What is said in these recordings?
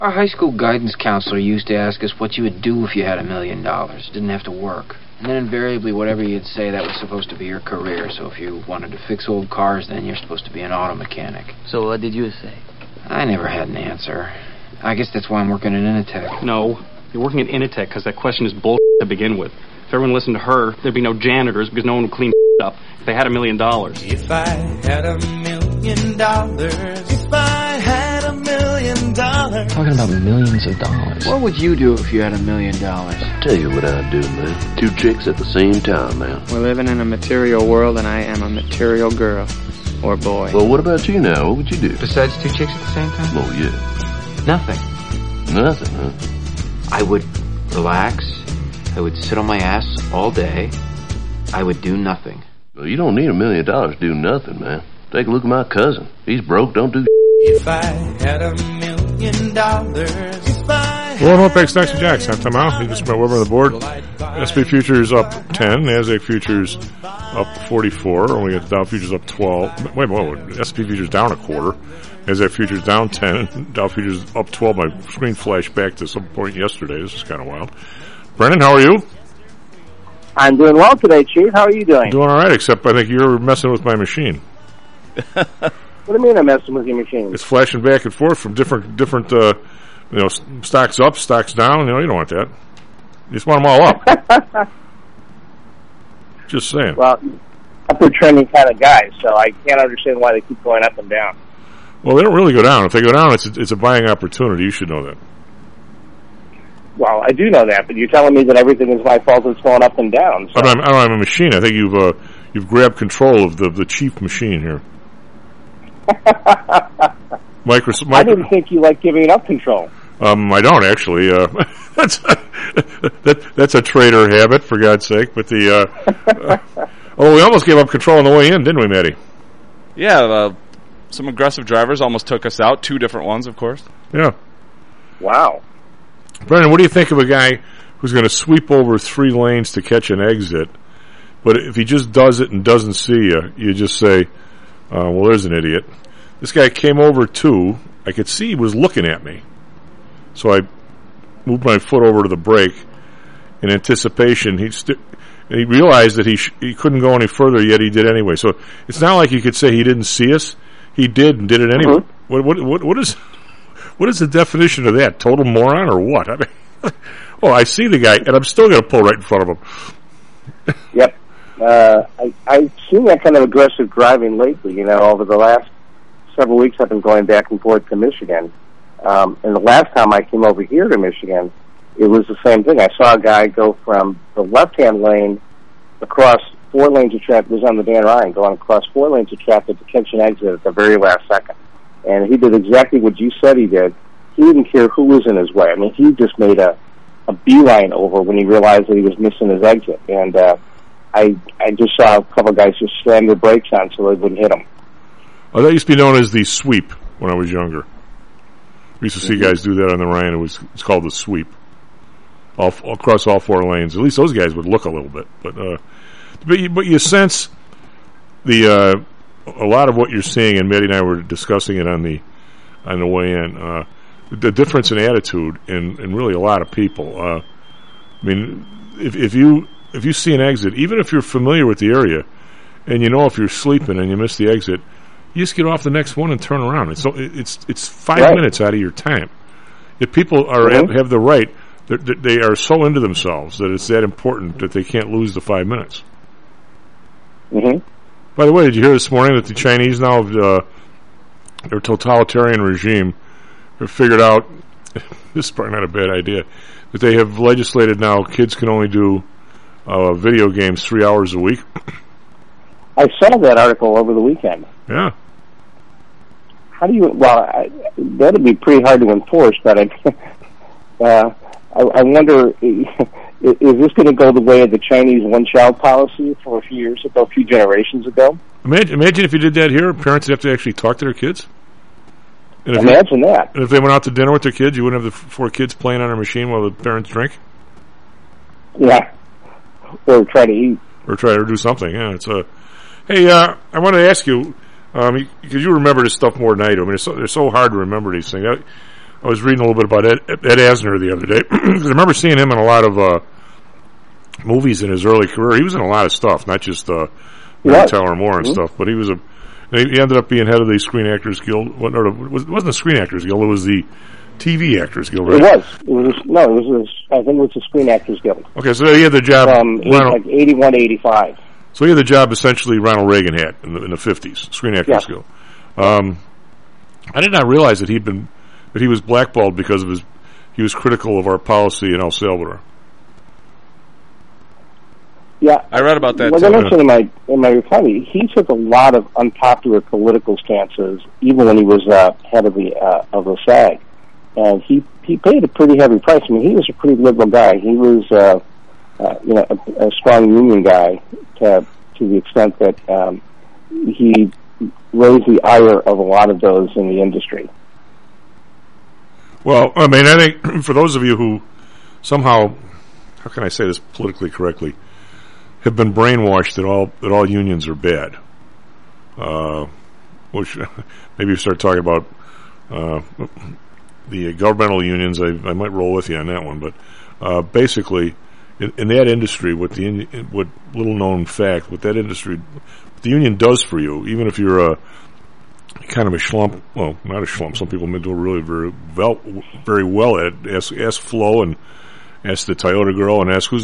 Our high school guidance counselor used to ask us what you would do if you had $1 million. Didn't have to work. And then invariably, whatever you'd say, that was supposed to be your career. So if you wanted to fix old cars, then you're supposed to be an auto mechanic. So what did you say? I never had an answer. I guess that's why I'm working at Initech. No, you're working at Initech because that question is bullshit to begin with. If everyone listened to her, there'd be no janitors because no one would clean up if they had $1 million. If I had $1 million, if I had $1 million. Talking about millions of dollars. What would you do if you had $1 million? Tell you what I'd do, man. 2 chicks at the same time, man. We're living in a material world, and I am a material girl. Or boy. Well, what about you now? What would you do? Besides 2 chicks at the same time? Oh, yeah. Nothing. Nothing, huh? I would relax. I would sit on my ass all day. I would do nothing. Well, you don't need $1 million to do nothing, man. Take a look at my cousin. He's broke, don't do If I had $1 million, if I Well, Norpex next to Jack. Sent time out. He just went over on the board. SP futures up 10. NASDAQ futures up 44. Only got Dow futures up 12. Wait a moment. SP futures down a quarter. NASDAQ futures down 10. Dow futures up 12. My screen flashed back to some point yesterday. This is kind of wild. Brennan, how are you? I'm doing well today, Chief. How are you doing? Doing all right, except I think you're messing with my machine. What do you mean I'm messing with your machine? It's flashing back and forth from different stocks up, stocks down. You don't want that. You just want them all up. Just saying. Well, upward trending kind of guys, so I can't understand why they keep going up and down. Well, they don't really go down. If they go down, it's a buying opportunity. You should know that. Well, I do know that, but you're telling me that everything is my fault it's going up and down. So. I don't have a machine. I think you've grabbed control of the chief machine here. I didn't think you liked giving up control. I don't actually. That's a trader habit, for God's sake. But we almost gave up control on the way in, didn't we, Matty? Yeah, some aggressive drivers almost took us out. 2 different ones, of course. Yeah. Wow. Brendan, what do you think of a guy who's going to sweep over 3 lanes to catch an exit, but if he just does it and doesn't see you, you just say, well, there's an idiot. This guy came over 2. I could see he was looking at me. So I moved my foot over to the brake in anticipation. And he realized that he couldn't go any further, yet he did anyway. So it's not like you could say he didn't see us. He did and did it anyway. Mm-hmm. What is the definition of that? Total moron or what? I mean, I see the guy, and I'm still going to pull right in front of him. Yep. I've seen that kind of aggressive driving lately. Over the last several weeks, I've been going back and forth to Michigan. And the last time I came over here to Michigan, it was the same thing. I saw a guy go from the left-hand lane across 4 lanes of traffic. It was on the Dan Ryan, going across 4 lanes of traffic to catch an exit at the very last second. And he did exactly what you said he did. He didn't care who was in his way. I mean, he just made a beeline over when he realized that he was missing his exit. And I just saw a couple of guys just slam their brakes on so they wouldn't hit him. Oh, that used to be known as the sweep when I was younger. We used to see guys do that on the Ryan. It's called the sweep. Across all 4 lanes. At least those guys would look a little bit. But you sense a lot of what you're seeing, and Maddie and I were discussing it on the way in. The difference in attitude in really a lot of people. I mean, if you see an exit, even if you're familiar with the area, and if you're sleeping and you miss the exit, you just get off the next one and turn around. It's 5 minutes out of your time. If people have the right, they are so into themselves that it's that important that they can't lose the 5 minutes. Mm-hmm. By the way, did you hear this morning that the Chinese now, their totalitarian regime, have figured out, this is probably not a bad idea, that they have legislated now kids can only do video games 3 hours a week? I saw that article over the weekend. Yeah. How do you, that'd be pretty hard to enforce, but I wonder, is this going to go the way of the Chinese one-child policy for a few generations ago? Imagine if you did that here, parents would have to actually talk to their kids. And Imagine that. And if they went out to dinner with their kids, you wouldn't have the 4 kids playing on a machine while the parents drink? Yeah. Or try to eat. Or try to do something, yeah. Hey, I want to ask you, because you remember this stuff more than I do. I mean, they're so hard to remember these things. I was reading a little bit about Ed Asner the other day, because I remember seeing him in a lot of movies in his early career. He was in a lot of stuff, not just Mary Tyler Moore and stuff, but he ended up being head of the Screen Actors Guild. It wasn't the Screen Actors Guild, it was the TV Actors Guild, right? I think it was the Screen Actors Guild. Okay, so he had the job from like 81 to 85. So he had the job essentially Ronald Reagan had in the 50s, Screen Actors Guild. I did not realize that he was blackballed because of he was critical of our policy in El Salvador. Yeah, I read about that. Like I mentioned in my reply, he took a lot of unpopular political stances, even when he was head of the SAG, and he paid a pretty heavy price. I mean, he was a pretty liberal guy. He was a strong union guy to the extent that he raised the ire of a lot of those in the industry. Well, I mean, I think for those of you who somehow, how can I say this politically correctly, have been brainwashed that all unions are bad, which maybe you start talking about the governmental unions. I might roll with you on that one, but basically, in that industry, what little known fact, what that industry, what the union does for you, even if you're a kind of a schlump, well, not a schlump. Some people do really very well at it. Ask Flo and ask the Toyota girl and ask who's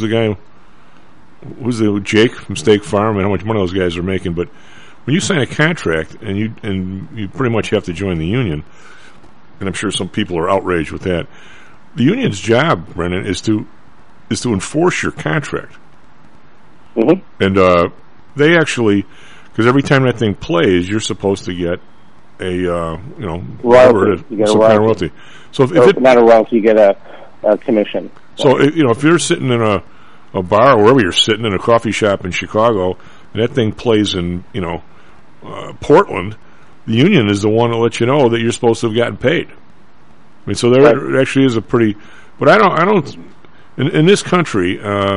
the Jake from State Farm and how much money those guys are making. But when you sign a contract and you pretty much have to join the union, and I'm sure some people are outraged with that. The union's job, Brendan, is to enforce your contract. Mm-hmm. And they actually, because every time that thing plays, you're supposed to get a royalty. You get some kind of royalty. So if not a royalty, you get a commission. So if you're sitting in a bar or wherever you're sitting in a coffee shop in Chicago, and that thing plays in Portland, the union is the one to let you know that you're supposed to have gotten paid. I mean, so there actually is a pretty, but I don't in this country,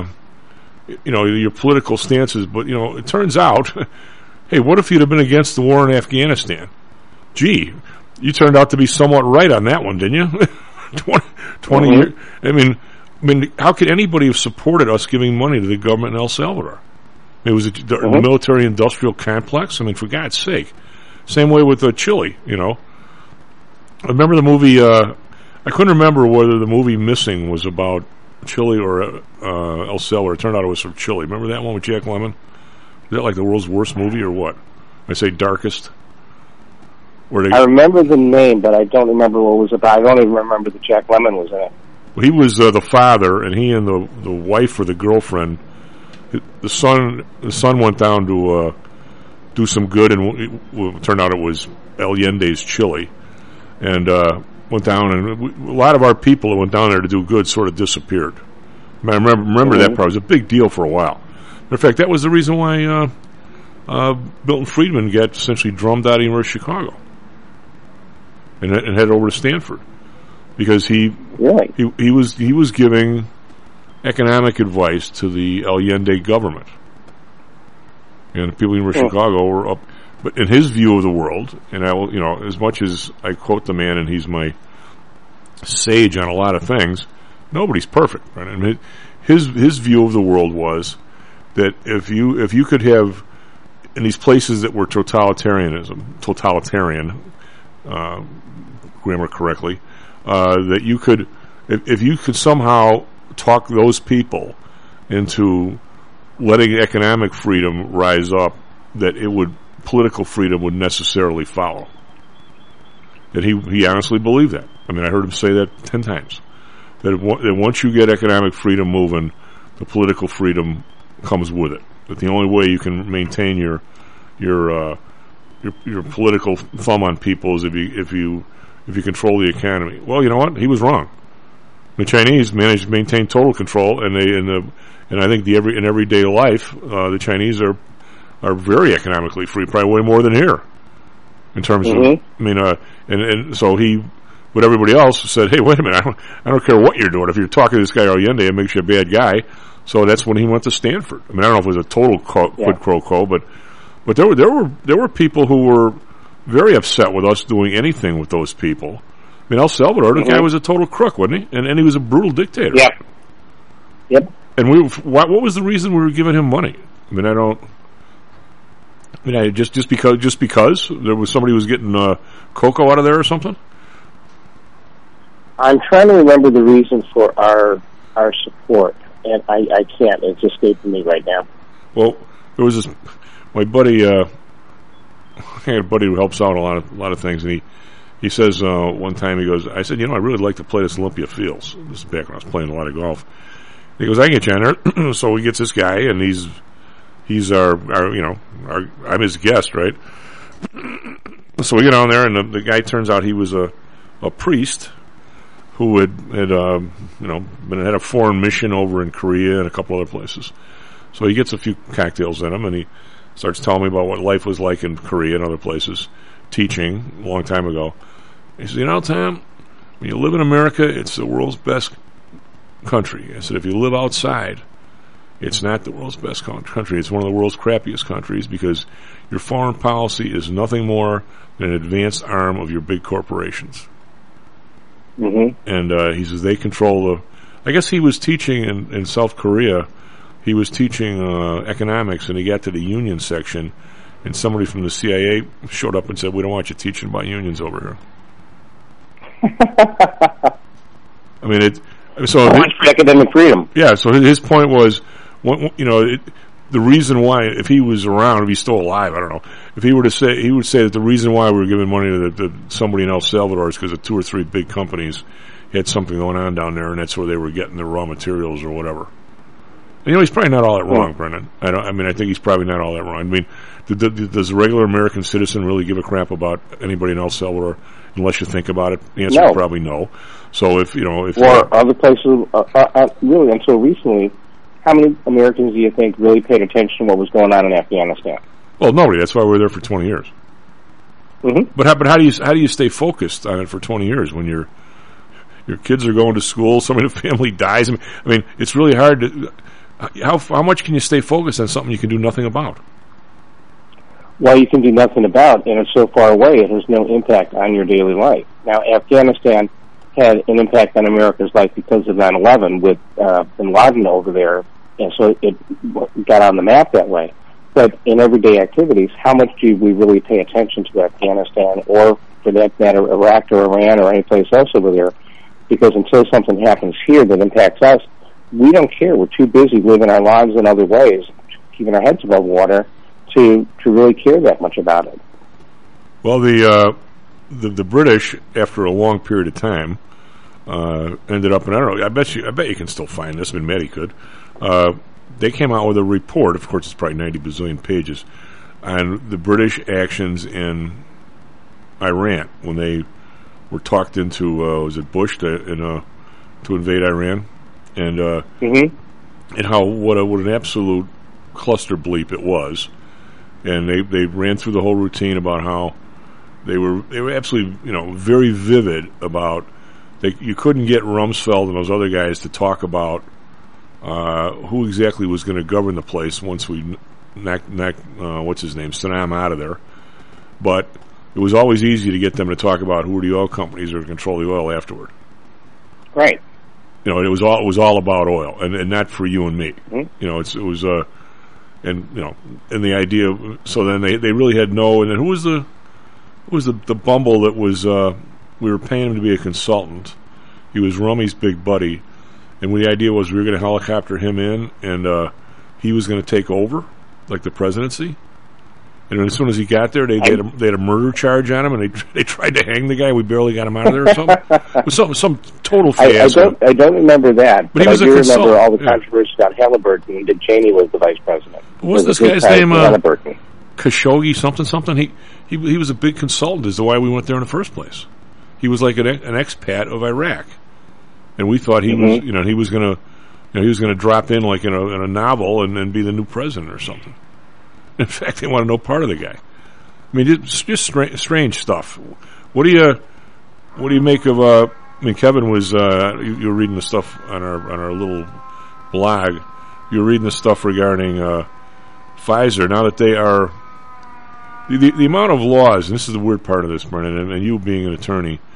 your political stances. But it turns out, hey, what if you'd have been against the war in Afghanistan? Gee, you turned out to be somewhat right on that one, didn't you? 20 years. I mean, how could anybody have supported us giving money to the government in El Salvador? It was the military-industrial complex. I mean, for God's sake. Same way with Chile, I remember the movie, I couldn't remember whether the movie Missing was about Chile or El Salvador. It turned out it was from Chile. Remember that one with Jack Lemmon? Is that like the world's worst movie or what? I say darkest. I remember the name, but I don't remember what it was about. I don't even remember that Jack Lemmon was in it. Well, he was the father, and he and the wife or the girlfriend, the son went down to do some good, and it turned out it was Allende's Chile, and went down, and a lot of our people that went down there to do good sort of disappeared. I remember that part. It was a big deal for a while. In fact, that was the reason why Milton Friedman got essentially drummed out of University of Chicago and headed over to Stanford. Because he was giving economic advice to the Allende government, and the people in Chicago were up. But in his view of the world, and I will, as much as I quote the man, and he's my sage on a lot of things, nobody's perfect. Right? I mean, his view of the world was that if you could have in these places that were totalitarian, grammar correctly. That you could, if you could somehow talk those people into letting economic freedom rise up, that political freedom would necessarily follow. That he honestly believed that. I mean, I heard him say that 10 times. That once you get economic freedom moving, the political freedom comes with it. That the only way you can maintain your political thumb on people is if you control the economy. Well, you know what? He was wrong. The Chinese managed to maintain total control, and I think in everyday life, the Chinese are very economically free, probably way more than here. In terms of, I mean, and so but everybody else said, hey, wait a minute, I don't care what you're doing. If you're talking to this guy Allende, it makes you a bad guy. So that's when he went to Stanford. I mean, I don't know if it was a total quid pro quo, but there were people who were very upset with us doing anything with those people, I mean, El Salvador, the guy was a total crook, wasn't he? And he was a brutal dictator. Yep. And what was the reason we were giving him money? I mean, just because there was somebody who was getting cocoa out of there or something. I'm trying to remember the reason for our support, and I can't. It's escaping me right now. Well, there was this. My buddy, I had a buddy who helps out a lot of things, and he says one time he goes, I said, I really like to play this Olympia Fields. This is back when I was playing a lot of golf. He goes, I can get you on there. So he gets this guy, and he's our I'm his guest, right? So we get on there, and the guy turns out he was a priest who had been a foreign mission over in Korea and a couple other places. So he gets a few cocktails in him, and he starts telling me about what life was like in Korea and other places, teaching a long time ago. He says, Tom, when you live in America, it's the world's best country. I said, if you live outside, it's not the world's best country. It's one of the world's crappiest countries because your foreign policy is nothing more than an advanced arm of your big corporations. Mm-hmm. And he says they control I guess he was teaching in South Korea. He was teaching economics, and he got to the union section, and somebody from the CIA showed up and said, we don't want you teaching about unions over here. I mean, academic freedom. Yeah, so his point was, the reason why, if he was around, if he's still alive, I don't know, if he were to say, he would say that the reason why we were giving money to somebody in El Salvador is because of 2 or 3 big companies had something going on down there, and that's where they were getting their raw materials or whatever. And, he's probably not all that wrong, Brendan. I think he's probably not all that wrong. I mean, does a regular American citizen really give a crap about anybody in El Salvador unless you think about it? The answer is probably no. So if other places, really until recently, how many Americans do you think really paid attention to what was going on in Afghanistan? Well, nobody. That's why we were there for 20 years. Mm-hmm. But how do you stay focused on it for 20 years when your kids are going to school, somebody in the family dies? I mean, it's really hard to. How much can you stay focused on something you can do nothing about? Well, you can do nothing about, and it's so far away, it has no impact on your daily life. Now, Afghanistan had an impact on America's life because of 9/11 with bin Laden over there, and so it got on the map that way. But in everyday activities, how much do we really pay attention to Afghanistan, or for that matter, Iraq or Iran or any place else over there? Because until something happens here that impacts us, we don't care. We're too busy living our lives in other ways, keeping our heads above water, to really care that much about it. Well, the British, after a long period of time, ended up, and I don't know, I bet you can still find this. I mean, Maddie could. They came out with a report. Of course, it's probably 90 bazillion pages on the British actions in Iran when they were talked into was it Bush to invade Iran, and and how what an absolute cluster bleep it was. And they ran through the whole routine about how they were absolutely very vivid about you couldn't get Rumsfeld and those other guys to talk about who exactly was going to govern the place once we knocked what's his name, Saddam, out of there. But it was always easy to get them to talk about who were the oil companies that control the oil afterward. Right. It was all about oil, and not for you and me. Mm-hmm. And the idea. So then they really had no. And then who was the bumble that was? We were paying him to be a consultant. He was Rummy's big buddy, and the idea was we were going to helicopter him in, and he was going to take over, like the presidency. And as soon as he got there, they had a murder charge on him, and they tried to hang the guy. We barely got him out of there or something. It was some total fiasco. I don't remember that, but he was I do remember all the controversy about Halliburton that Cheney was the vice president. What's this guy's name? Khashoggi something. He was a big consultant as to why we went there in the first place. He was like an expat of Iraq, and we thought he was he was going to drop in like in a novel and be the new president or something. In fact, they want no part of the guy. I mean, it's just strange stuff. What do you make of? I mean, Kevin was you were reading the stuff on our little blog. You were reading the stuff regarding Pfizer. Now that they are the amount of laws, and this is the weird part of this, Brennan, and you being an attorney,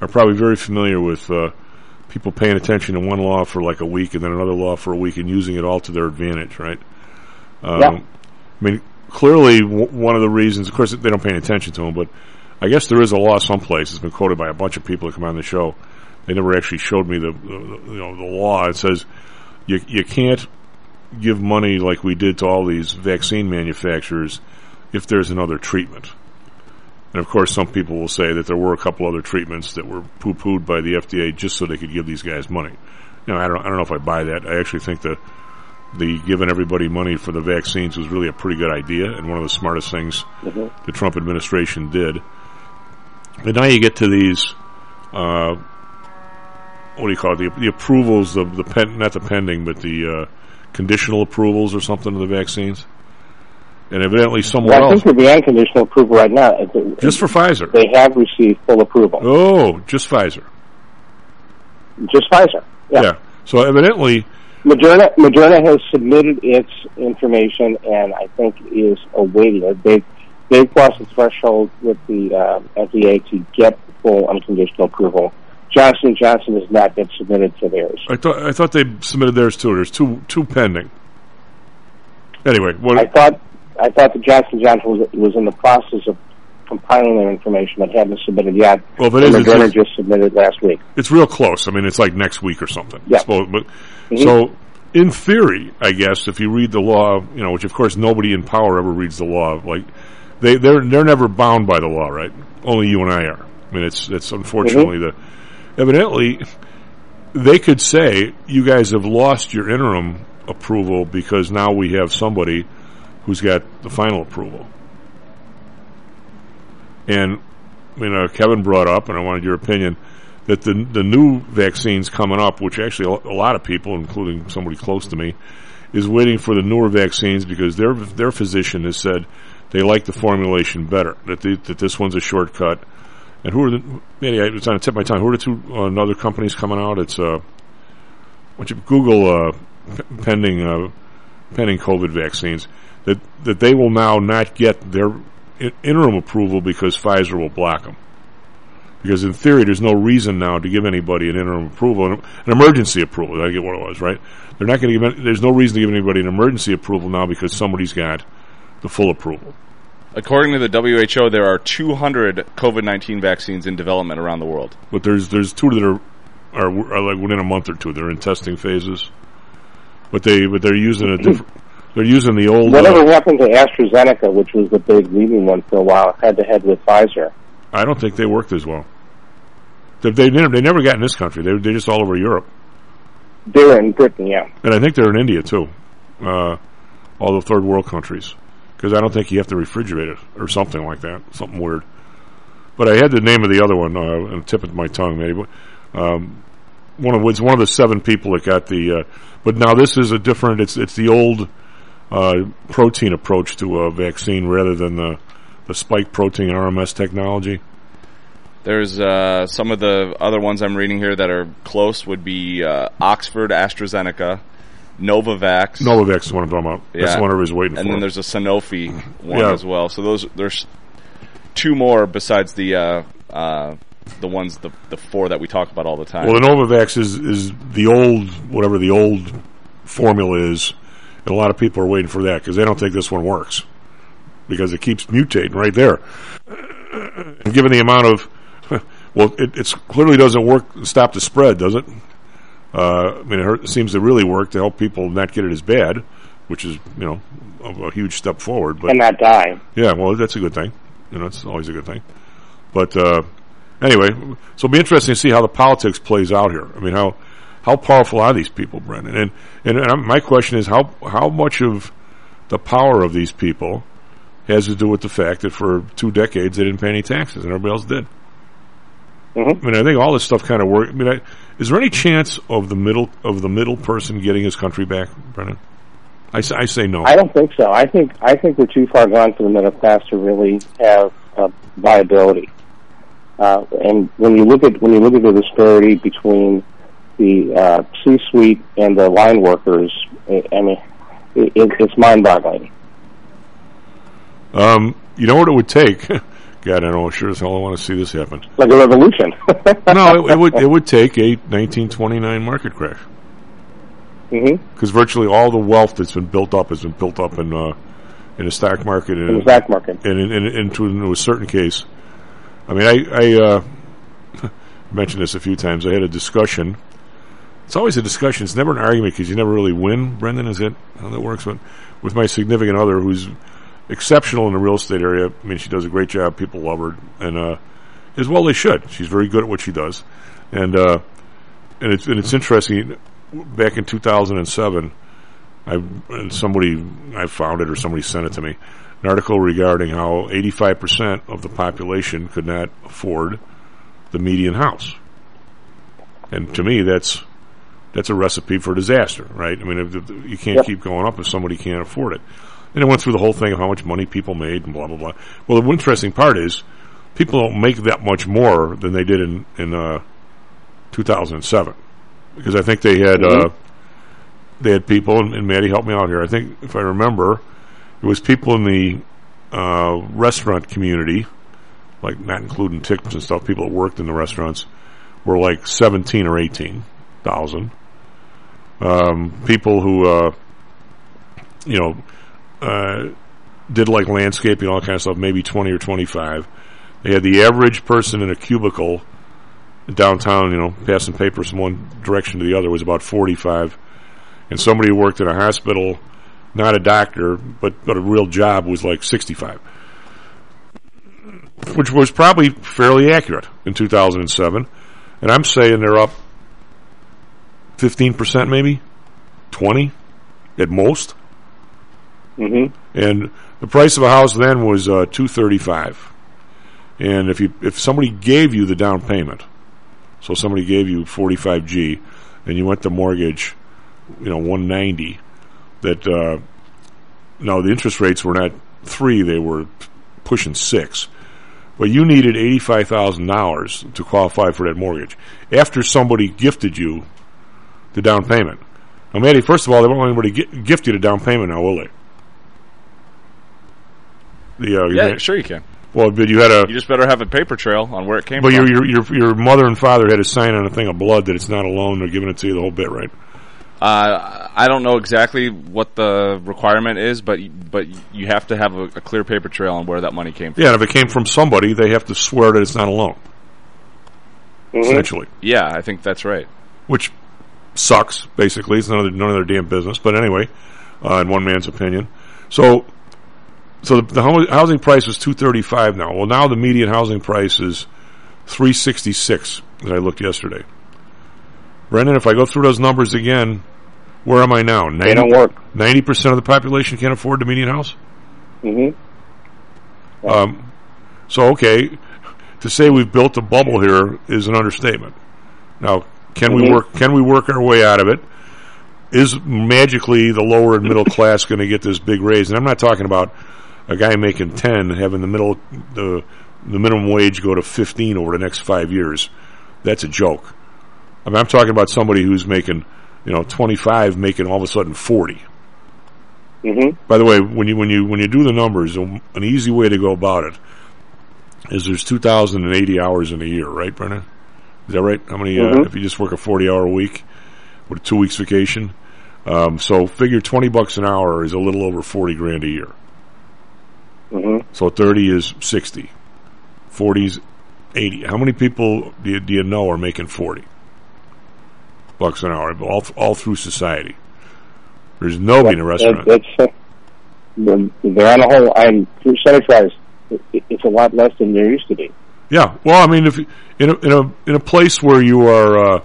are probably very familiar with people paying attention to one law for like a week and then another law for a week and using it all to their advantage, right? Yeah. I mean, clearly one of the reasons, of course, they don't pay any attention to them, but I guess there is a law someplace. It's been quoted by a bunch of people that come on the show. They never actually showed me the law. It says you can't give money like we did to all these vaccine manufacturers if there's another treatment. And of course, some people will say that there were a couple other treatments that were poo-pooed by the FDA just so they could give these guys money. I don't know if I buy that. I actually think the giving everybody money for the vaccines was really a pretty good idea and one of the smartest things the Trump administration did. But now you get to these, what do you call it? The approvals of not the pending, but the conditional approvals or something of the vaccines. And evidently somewhere else. I think they're the unconditional approval right now. Just for Pfizer. They have received full approval. Oh, just Pfizer. Just Pfizer. Yeah. So evidently, Moderna has submitted its information, and I think is awaiting it. They've crossed the threshold with the FDA to get full unconditional approval. Johnson & Johnson has not yet submitted to theirs. I thought they submitted theirs too. There's two pending. Anyway, I thought that Johnson & Johnson was in the process of compiling their information but hadn't submitted yet. Well, if it is, Moderna just submitted last week. It's real close. I mean, it's like next week or something. Yeah. So, in theory, I guess, if you read the law, which of course nobody in power ever reads the law, like they're never bound by the law, right? Only you and I are. I mean, it's unfortunately evidently they could say you guys have lost your interim approval because now we have somebody who's got the final approval. And Kevin brought up, and I wanted your opinion, that the new vaccines coming up, which actually a lot of people, including somebody close to me, is waiting for the newer vaccines because their physician has said they like the formulation better, that this one's a shortcut. And it's on the tip of my tongue, who are the two other companies coming out? It's once you Google pending COVID vaccines, that they will now not get their interim approval because Pfizer will block them. Because in theory, there's no reason now to give anybody an interim approval, an emergency approval. I get what it was, right? They're not going to give. There's no reason to give anybody an emergency approval now because somebody's got the full approval. According to the WHO, there are 200 COVID-19 vaccines in development around the world. But there's two that are like within a month or two. They're in testing phases. But they're using a different. They're using the old. Whatever happened to AstraZeneca, which was the big leading one for a while, head to head with Pfizer? I don't think they worked as well. They never got in this country. They're just all over Europe. They're in Britain, yeah. And I think they're in India too. All the third world countries. Because I don't think you have to refrigerate it or something like that. Something weird. But I had the name of the other one on the tip of my tongue, maybe. It's one of the 7 people that got the. But now this is a different. It's the old protein approach to a vaccine rather than the spike protein RMS technology. There's some of the other ones I'm reading here that are close would be Oxford, AstraZeneca, Novavax. Novavax is what I'm talking about. Yeah. That's the one everybody's waiting for. And then there's a Sanofi one as well. So there's 2 more besides the ones, the 4 that we talk about all the time. Well, the Novavax is the old, whatever the old formula is, and a lot of people are waiting for that because they don't think this one works because it keeps mutating right there. And given the amount of, it clearly doesn't work, stop the spread, does it? It seems to really work to help people not get it as bad, which is, a huge step forward. But, and not die. Yeah, well, that's a good thing. It's always a good thing. But anyway, so it'll be interesting to see how the politics plays out here. I mean, how powerful are these people, Brendan? And my question is, how much of the power of these people has to do with the fact that for 2 decades they didn't pay any taxes and everybody else did? Mm-hmm. I think all this stuff kind of works. Is there any chance of the middle person getting his country back, Brendan? I say no. I don't think so. I think we're too far gone for the middle class to really have viability. And when you look at the disparity between the C-suite and the line workers, it's mind-boggling. You know what it would take? God, I know. Sure as hell I want to see this happen. Like a revolution. No, it would take a 1929 market crash. Because virtually all the wealth that's been built up has been built up in the stock market. In the stock market. And to a certain case. I mean, I mentioned this a few times. I had a discussion. It's always a discussion. It's never an argument because you never really win, Brendan, is it? How that works? But with my significant other who's exceptional in the real estate area. I mean, she does a great job. People love her. And as well they should. She's very good at what she does. And it's interesting. Back in 2007, I found it or somebody sent it to me, an article regarding how 85% of the population could not afford the median house. And to me, that's a recipe for disaster, right? I mean, you can't keep going up if somebody can't afford it. And it went through the whole thing of how much money people made and blah, blah, blah. Well, the interesting part is people don't make that much more than they did in 2007. Because I think they had people, and Maddie helped me out here. I think, if I remember, it was people in the restaurant community, like not including tips and stuff, people that worked in the restaurants, were like 17 or 18,000. People who, did like landscaping, all that kind of stuff, maybe 20 or 25. They had the average person in a cubicle downtown, passing papers from one direction to the other, was about 45. And somebody who worked in a hospital, not a doctor, but a real job, was like 65. Which was probably fairly accurate in 2007. And I'm saying they're up 15% maybe, 20 at most. And the price of a house then was $235. And if somebody gave you the down payment, so somebody gave you $45,000, and you went to mortgage, $190. No, the interest rates were not 3; they were pushing 6. But you needed $85,000 to qualify for that mortgage after somebody gifted you the down payment. Now, Maddie, first of all, they won't let anybody gift you the down payment now, will they? Yeah, sure you can. Well, but you just better have a paper trail on where it came from. But your mother and father had to sign on a thing of blood that it's not a loan; they're giving it to you the whole bit, right? I don't know exactly what the requirement is, but you have to have a clear paper trail on where that money came from. Yeah, and if it came from somebody, they have to swear that it's not a loan. Essentially. Yeah, I think that's right. Which sucks. Basically, it's none of their damn business. But anyway, in one man's opinion, so the housing price was $235 now. Well, now the median housing price is $366 that I looked yesterday. Brendan, if I go through those numbers again, where am I now? They don't work. 90% of the population can't afford the median house? So, okay, to say we've built a bubble here is an understatement. Now, can we work our way out of it? Is magically the lower and middle class going to get this big raise? And I'm not talking about a guy making 10 having the minimum wage go to 15 over the next 5 years. That's a joke. I mean, I'm talking about somebody who's making, 25, making all of a sudden 40. By the way, when you do the numbers, an easy way to go about it is there's 2,080 hours in a year, right, Brennan? Is that right? How many? If you just work a 40-hour week with 2 weeks vacation, so figure $20 an hour is a little over $40,000 a year. So 30 is 60, 40 is 80. How many people do you know are making $40 an hour all through society? There's nobody in a restaurant. They're on the whole. I'm percentage-wise, it's a lot less than there used to be. Yeah, well, I mean, if in a place where you are,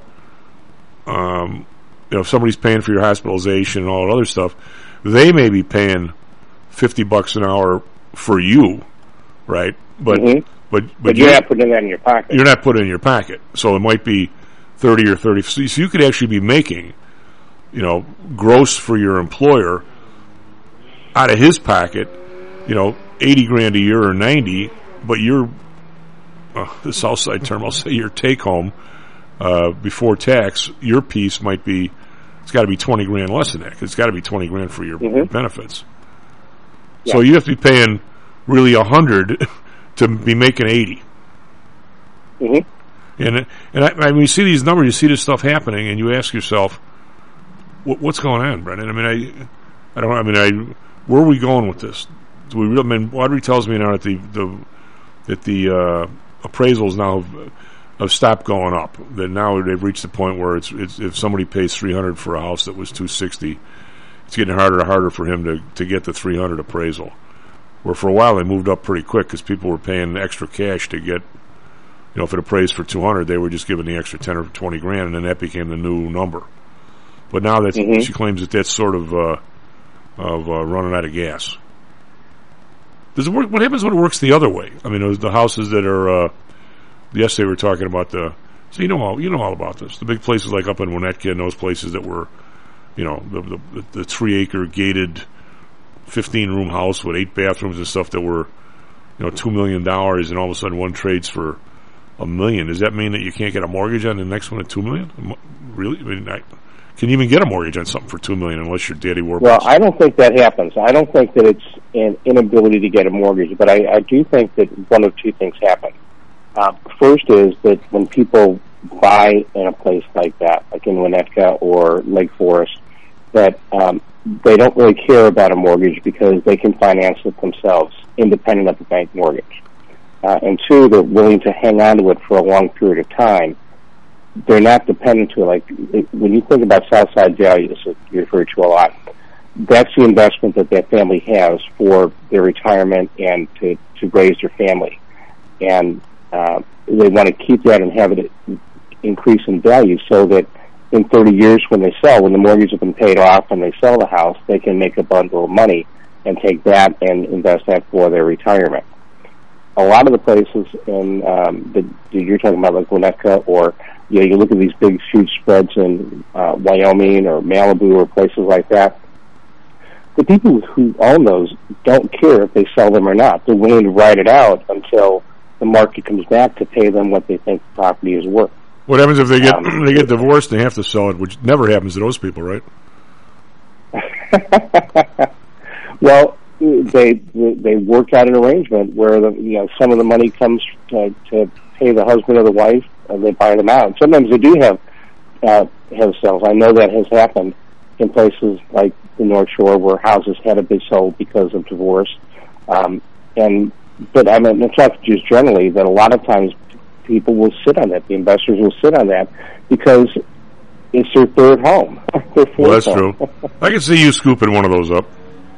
if somebody's paying for your hospitalization and all that other stuff, they may be paying $50 an hour for you, right? But you're not putting that in your pocket. You're not putting it in your pocket, so it might be 30 or 30. So you could actually be making, gross for your employer out of his pocket, $80,000 a year or 90, but your this outside term, I'll say your take home before tax, your piece might be, it's got to be $20,000 less than that. 'Cause it's got to be $20,000 for your benefits. Yeah. So you have to be paying really $100 to be making 80. Mm-hmm. And when you see these numbers, you see this stuff happening, and you ask yourself, what's going on, Brendan? I mean, I don't. I mean, where are we going with this? Do we really? I mean, Audrey tells me now that the appraisals now have stopped going up. That now they've reached the point where it's if somebody pays $300 for a house that was $260, it's getting harder and harder for him to get the $300 appraisal. Where for a while they moved up pretty quick because people were paying extra cash to get. You know, if it appraised for $200, they were just giving the extra 10 or 20 grand, and then that became the new number. But now that she claims that that's sort of running out of gas. Does it work? What happens when it works the other way? I mean, the houses that are yesterday we were talking about so you know all about this. The big places like up in Winnetka and those places that were, you know, the 3-acre gated 15-room house with 8 bathrooms and stuff that were, you know, $2 million, and all of a sudden one trades for $1 million. Does that mean that you can't get a mortgage on the next one at $2 million? Really? I mean, can you even get a mortgage on something for $2 million unless you're Daddy Warbucks? Well, I don't think that happens. I don't think that it's an inability to get a mortgage, but I do think that one of two things happen. First is that when people buy in a place like that, like in Winnetka or Lake Forest, that they don't really care about a mortgage because they can finance it themselves, independent of the bank mortgage. And two, they're willing to hang on to it for a long period of time. They're not dependent to it. Like, when you think about Southside values that you refer to a lot, that's the investment that family has for their retirement and to raise their family. And they want to keep that and have it increase in value so that in 30 years when they sell, when the mortgage has been paid off and they sell the house, they can make a bundle of money and take that and invest that for their retirement. A lot of the places in that you're talking about, like Winnetka, or you look at these big, huge spreads in Wyoming or Malibu or places like that, the people who own those don't care if they sell them or not. They're willing to ride it out until the market comes back to pay them what they think the property is worth. What happens if they get divorced and they have to sell it, which never happens to those people, right? Well, they work out an arrangement where some of the money comes to pay the husband or the wife, and they buy them out. Sometimes they do have sales. I know that has happened in places like the North Shore where houses had to be sold because of divorce. But I mean, it's not just generally that a lot of times people will sit on that. The investors will sit on that because it's their third home. Well, that's true. I can see you scooping one of those up.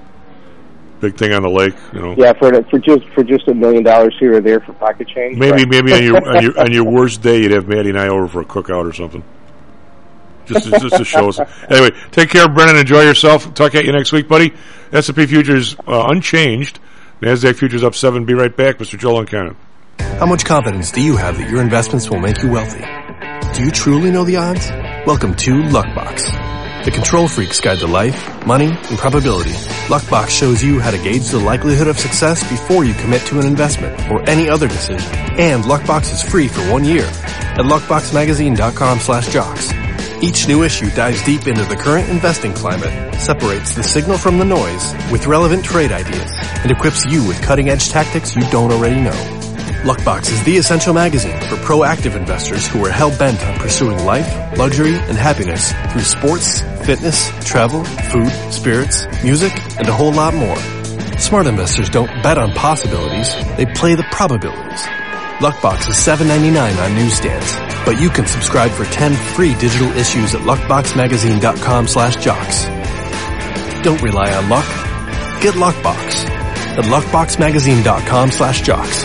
Big thing on the lake, you know. Yeah, for just $1 million here or there for pocket change. Maybe on your worst day, you'd have Maddie and I over for a cookout or something. Just to show us. Anyway, take care, Brennan. Enjoy yourself. Talk at you next week, buddy. S&P futures unchanged. NASDAQ futures up 7. Be right back, Mr. Joel Uncannon. How much confidence do you have that your investments will make you wealthy? Do you truly know the odds? Welcome to Luckbox, the control freak's guide to life, money, and probability. Luckbox shows you how to gauge the likelihood of success before you commit to an investment or any other decision. And Luckbox is free for 1 year at luckboxmagazine.com/jocks. Each new issue dives deep into the current investing climate, separates the signal from the noise with relevant trade ideas, and equips you with cutting-edge tactics you don't already know. Luckbox is the essential magazine for proactive investors who are hell-bent on pursuing life, luxury, and happiness through sports, fitness, travel, food, spirits, music, and a whole lot more. Smart investors don't bet on possibilities, they play the probabilities. Luckbox is $7.99 on newsstands, but you can subscribe for 10 free digital issues at luckboxmagazine.com/jocks. Don't rely on luck. Get Luckbox at luckboxmagazine.com/jocks.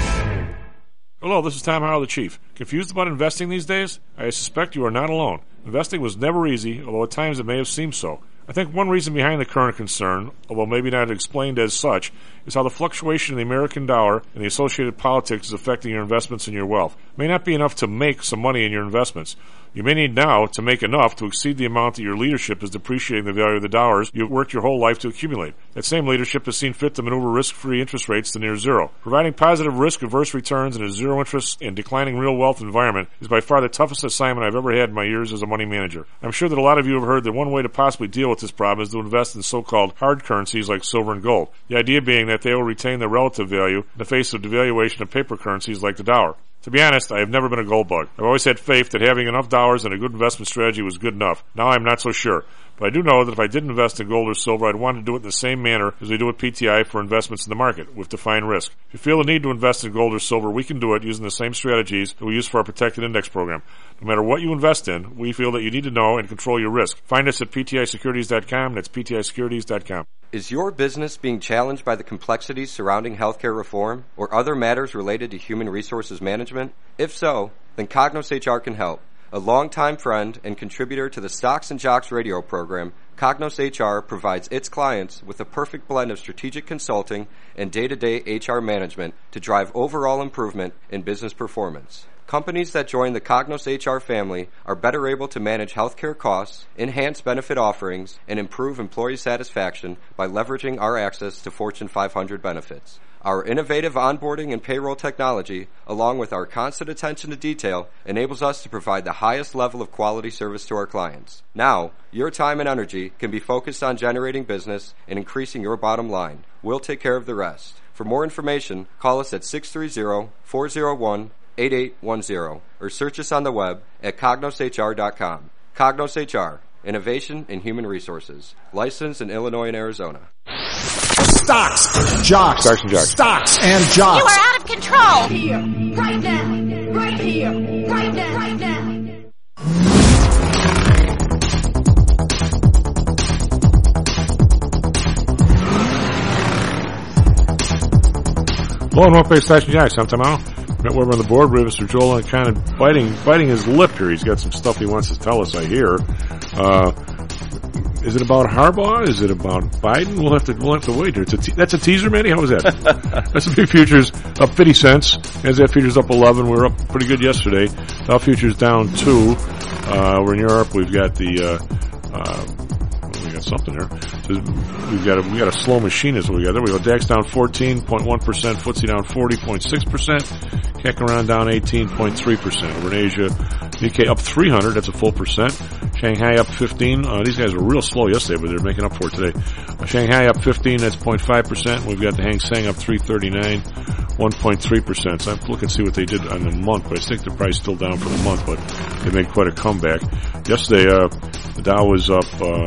Hello, this is Tom Howell, the Chief. Confused about investing these days? I suspect you are not alone. Investing was never easy, although at times it may have seemed so. I think one reason behind the current concern, although maybe not explained as such, is how the fluctuation in the American dollar and the associated politics is affecting your investments and your wealth. It may not be enough to make some money in your investments. you may need now to make enough to exceed the amount that your leadership is depreciating the value of the dollars you've worked your whole life to accumulate. That same leadership has seen fit to maneuver risk-free interest rates to near zero. Providing positive risk-averse returns in a zero-interest and declining real wealth environment is by far the toughest assignment I've ever had in my years as a money manager. I'm sure that a lot of you have heard that one way to possibly deal with this problem is to invest in so-called hard currencies like silver and gold. The idea being that they will retain their relative value in the face of devaluation of paper currencies like the dollar. To be honest, I have never been a gold bug. I've always had faith that having enough dollars and a good investment strategy was good enough. Now I'm not so sure. But I do know that if I did invest in gold or silver, I'd want to do it in the same manner as we do at PTI for investments in the market, with defined risk. If you feel the need to invest in gold or silver, we can do it using the same strategies that we use for our protected index program. No matter what you invest in, we feel that you need to know and control your risk. Find us at PTIsecurities.com. That's PTIsecurities.com. Is your business being challenged by the complexities surrounding healthcare reform or other matters related to human resources management? If so, then Cognos HR can help. A longtime friend and contributor to the Stocks and Jocks radio program, Cognos HR provides its clients with a perfect blend of strategic consulting and day-to-day HR management to drive overall improvement in business performance. Companies that join the Cognos HR family are better able to manage healthcare costs, enhance benefit offerings, and improve employee satisfaction by leveraging our access to Fortune 500 benefits. Our innovative onboarding and payroll technology, along with our constant attention to detail, enables us to provide the highest level of quality service to our clients. Now, your time and energy can be focused on generating business and increasing your bottom line. We'll take care of the rest. For more information, call us at 630-401-8810 or search us on the web at cognoshr.com. Cognos HR, innovation in human resources. Licensed in Illinois and Arizona. Stocks, jocks, Stocks and Jocks. Stocks and jocks. You are out of control. Here, right now, right here, right now, right now. Hello and welcome to Stocks and Jocks. I'm Tom Allen. Matt Weber on the board. We have Mr. Joel kind of biting his lip here. He's got some stuff he wants to tell us, I hear. Is it about Harbaugh? Is it about Biden? We'll have to wait here. That's a teaser, Manny? How was that? S&P futures up 50 cents. NASDAQ futures up 11. We were up pretty good yesterday. Dow futures down 2. We're in Europe. We've got we got something here. We got a slow machine is what we got. There we go. DAX down 14.1%. FTSE down 40.6%. CAC down 18.3%. Over in Asia, Nikkei up 300. That's a full percent. Shanghai up 15. These guys were real slow yesterday, but they're making up for it today. Shanghai up 15. That's 0.5%. We've got the Hang Seng up 339, 1.3%. So I'm looking to see what they did on the month, but I think they're probably still down for the month, but they made quite a comeback. Yesterday, the Dow was up.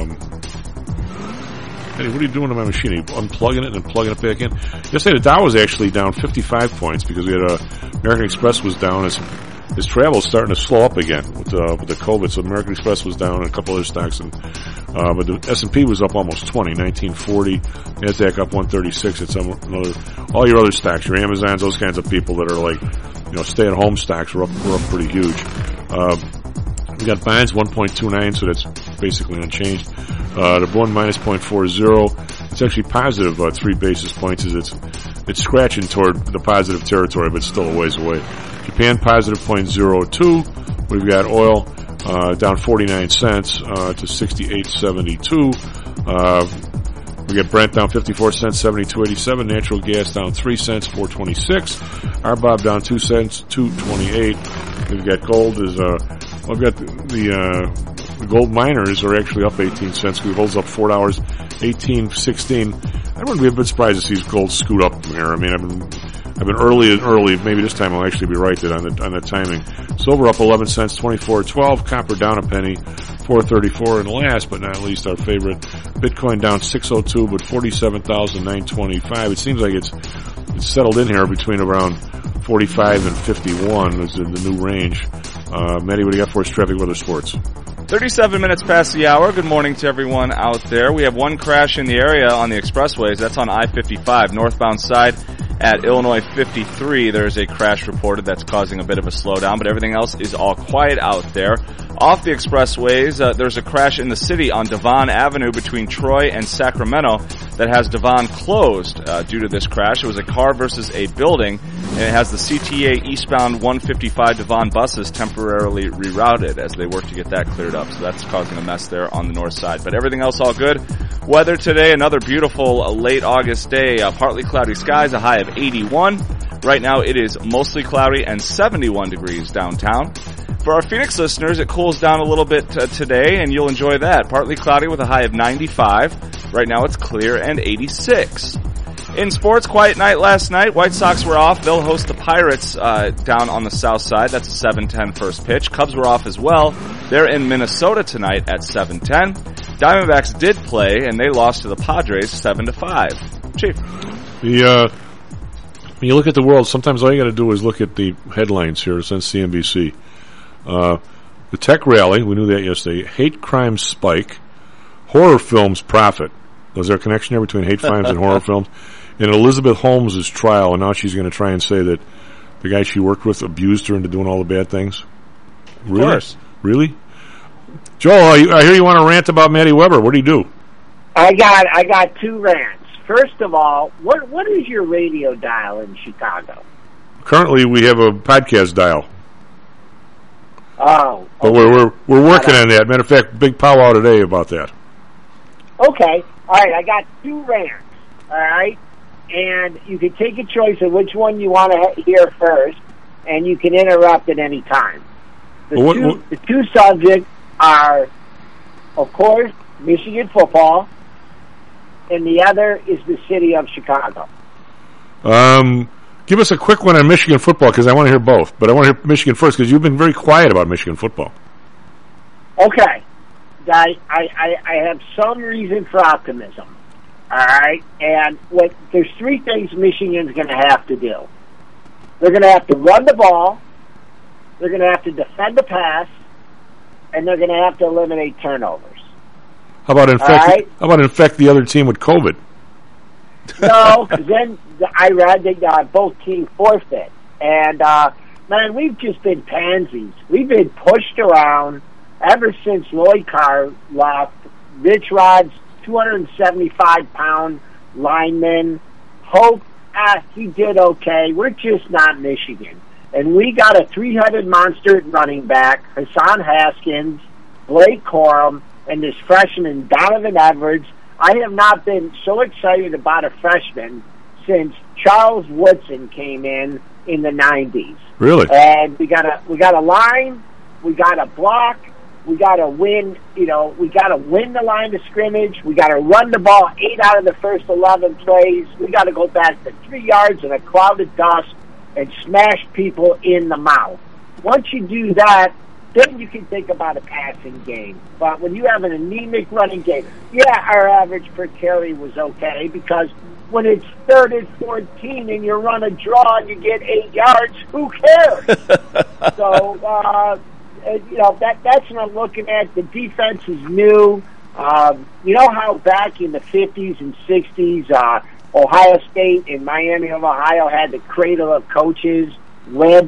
Hey, what are you doing to my machine? Are you unplugging it and then plugging it back in? Yesterday, the Dow was actually down 55 points because we had American Express was down. His travel is starting to slow up again with the COVID. So American Express was down and a couple other stocks, but the S&P was up almost 20, 1940. NASDAQ up 136. It's all your other stocks, your Amazons, those kinds of people that are like, stay-at-home stocks were up pretty huge. We got bonds 1.29, so that's basically unchanged. The bond minus 0.40. It's actually positive 3 basis points. It's scratching toward the positive territory, but still a ways away. Japan positive 0.02. We've got oil down 49 cents to 68.72. We got Brent down 54 cents, 72.87. Natural gas down 3 cents, 4.26. RBOB down 2 cents, 2.28. We've got gold I've got the gold miners are actually up 18 cents. Gold's up $4, 18.16. I wouldn't be a bit surprised to see gold scoot up from here. I mean, I've been early. Maybe this time I'll actually be right on the timing. Silver up 11 cents, 24.12. Copper down a penny, 4.34. And last but not least, our favorite, Bitcoin down 6.02, but 47,925. It seems like it's settled in here between around 45 and 51 is in the new range. Matty, what do you got for us? Traffic, weather, sports. 37 minutes past the hour. Good morning to everyone out there. We have one crash in the area on the expressways. That's on I-55, northbound side at Illinois 53. There's a crash reported that's causing a bit of a slowdown, but everything else is all quiet out there. Off the expressways, there's a crash in the city on Devon Avenue between Troy and Sacramento that has Devon closed due to this crash. It was a car versus a building, and it has the CTA eastbound 155 Devon buses temporarily rerouted as they work to get that cleared up. So that's causing a mess there on the north side. But everything else all good. Weather today, another beautiful late August day. Partly cloudy skies, a high of 81. Right now it is mostly cloudy and 71 degrees downtown. For our Phoenix listeners, it cools down a little bit today, and you'll enjoy that. Partly cloudy with a high of 95. Right now it's clear and 86. In sports, quiet night last night. White Sox were off. They'll host the Pirates down on the south side. That's a 7:10 first pitch. Cubs were off as well. They're in Minnesota tonight at 7:10. Diamondbacks did play, and they lost to the Padres 7-5. Chief. When you look at the world, sometimes all you got to do is look at the headlines here since CNBC. The tech rally, we knew that yesterday. Hate crimes spike. Horror films profit. Was there a connection there between hate crimes and horror films? In Elizabeth Holmes' trial, and now she's going to try and say that the guy she worked with abused her into doing all the bad things. Really? Of course. Really? Joel, I hear you want to rant about Maddie Weber. What do you do? I got two rants. First of all, what is your radio dial in Chicago? Currently, we have a podcast dial. Oh, but we're working on that. Matter of fact, big powwow today about that. Okay, all right. I got two rants. All right, and you can take a choice of which one you want to hear first, and you can interrupt at any time. The two subjects are, of course, Michigan football, and the other is the city of Chicago. Give us a quick one on Michigan football, because I want to hear both. But I want to hear Michigan first, because you've been very quiet about Michigan football. Okay. I have some reason for optimism. All right? And there's three things Michigan's going to have to do. They're going to have to run the ball, they're going to have to defend the pass, and they're going to have to eliminate turnovers. How about infect the other team with COVID? No, because then I read that both teams forfeit. And, man, we've just been pansies. We've been pushed around ever since Lloyd Carr left. Rich Rod's 275-pound lineman. Hope, he did okay. We're just not Michigan. And we got a 300 monster running back, Hassan Haskins, Blake Corum, and this freshman, Donovan Edwards. I have not been so excited about a freshman since Charles Woodson came in the 90s. Really? And we got a line, we got a block, we got to win. We got to win the line of scrimmage. We got to run the ball 8 out of the first 11 plays. We got to go back to 3 yards in a cloud of dust and smash people in the mouth. Once you do that, then you can think about a passing game. But when you have an anemic running game, our average per carry was okay, because when it's 3rd and 14 and you run a draw and you get 8 yards, who cares? So, that's what I'm looking at. The defense is new. You know how back in the 50s and 60s, Ohio State and Miami of Ohio had the cradle of coaches? Reed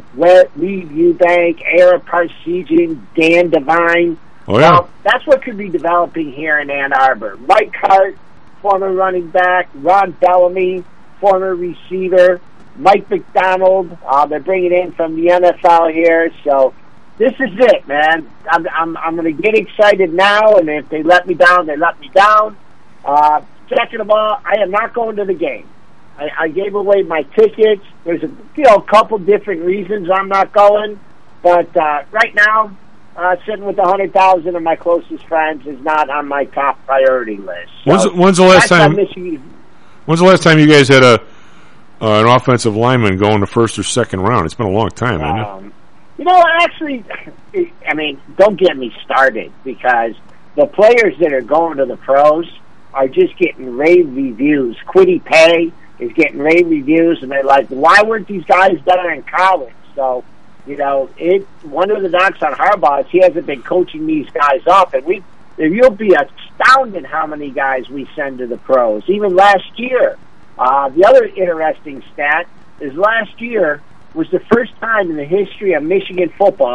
Eubank, Ara Parseghian, Dan Devine. Oh, yeah. That's what could be developing here in Ann Arbor. Mike Hart, former running back. Ron Bellamy, former receiver. Mike McDonald, they're bringing in from the NFL here. So this is it, man. I'm going to get excited now, and if they let me down, they let me down. Second of all, I am not going to the game. I gave away my tickets. There's a couple different reasons I'm not going, but right now, sitting with 100,000 of my closest friends is not on my top priority list. So when's the last time? When's the last time you guys had an offensive lineman go in the first or second round? It's been a long time, hasn't it? Actually, I mean, don't get me started, because the players that are going to the pros are just getting rave reviews. Quiddy Pay is getting rave reviews, and they're like, why weren't these guys better in college? So, one of the knocks on Harbaugh is he hasn't been coaching these guys up, and you'll be astounded how many guys we send to the pros. Even last year, the other interesting stat is last year was the first time in the history of Michigan football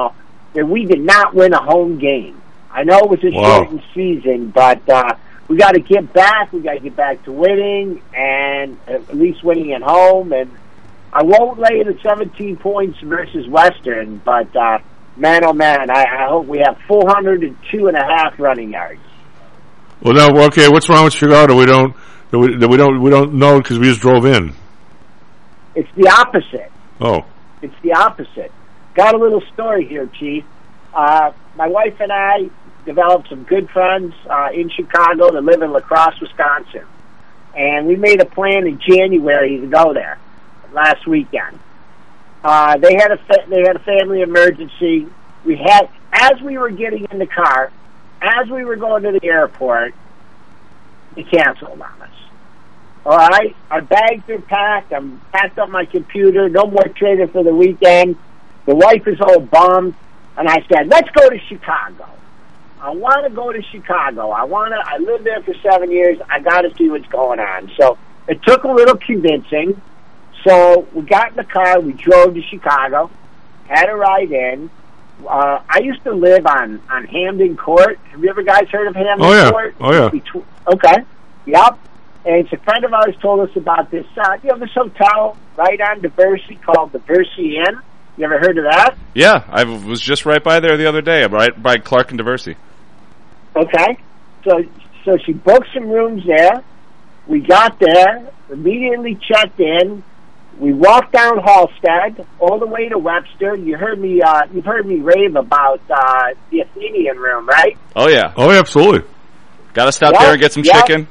that we did not win a home game. I know it was a shortened season, but we got to get back. We got to get back to winning, and at least winning at home. And I won't lay the 17 points versus Western, but man, oh man, I hope we have 402.5 running yards. Well, no, okay. What's wrong with Chicago? We don't know because we just drove in. It's the opposite. Oh, it's the opposite. Got a little story here, Chief. My wife and I developed some good friends in Chicago that live in La Crosse, Wisconsin, and we made a plan in January to go there last weekend. They had a family emergency. As we were getting in the car, as we were going to the airport, they canceled on us. All right, our bags are packed. I'm packed up my computer. No more trading for the weekend. The wife is all bummed, and I said, "Let's go to Chicago. I want to go to Chicago. I lived there for 7 years. I got to see what's going on." So it took a little convincing. So we got in the car. We drove to Chicago. Had a ride in. I used to live on Hamden Court. Have you ever guys heard of Hamden Court? Oh, yeah. Okay. Yep. And a friend of ours told us about this. This hotel right on Diversey called Diversey Inn. You ever heard of that? Yeah, I was just right by there the other day, right by Clark and Diversey. Okay. So she booked some rooms there. We got there, immediately checked in. We walked down Halstead all the way to Webster. You've heard me rave about the Athenian room, right? Oh yeah. Oh, absolutely. Got to stop there and get some chicken.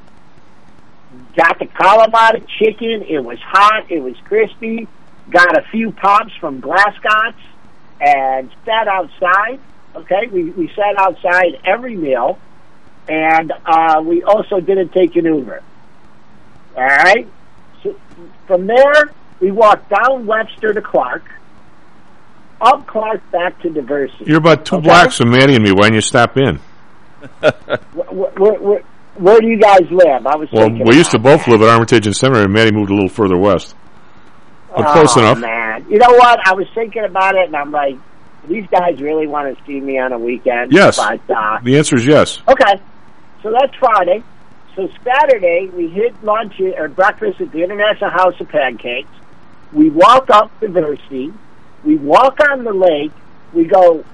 Got the Kalamata chicken. It was hot. It was crispy. Got a few pops from Glasgow and sat outside. Okay, we sat outside every meal, and we also didn't take an Uber. All right. So from there, we walked down Webster to Clark, up Clark back to Diversey. You're about 2 blocks from Maddie and me. Why didn't you stop in? Where do you guys live? We used to both live at Armitage and Seminary, and Maddie moved a little further west. Close enough. Man. You know what? I was thinking about it, and I'm like, these guys really want to see me on a weekend? Yes. But, the answer is yes. Okay. So that's Friday. So Saturday, we hit lunch or breakfast at the International House of Pancakes. We walk up Diversey. We walk on the lake. We go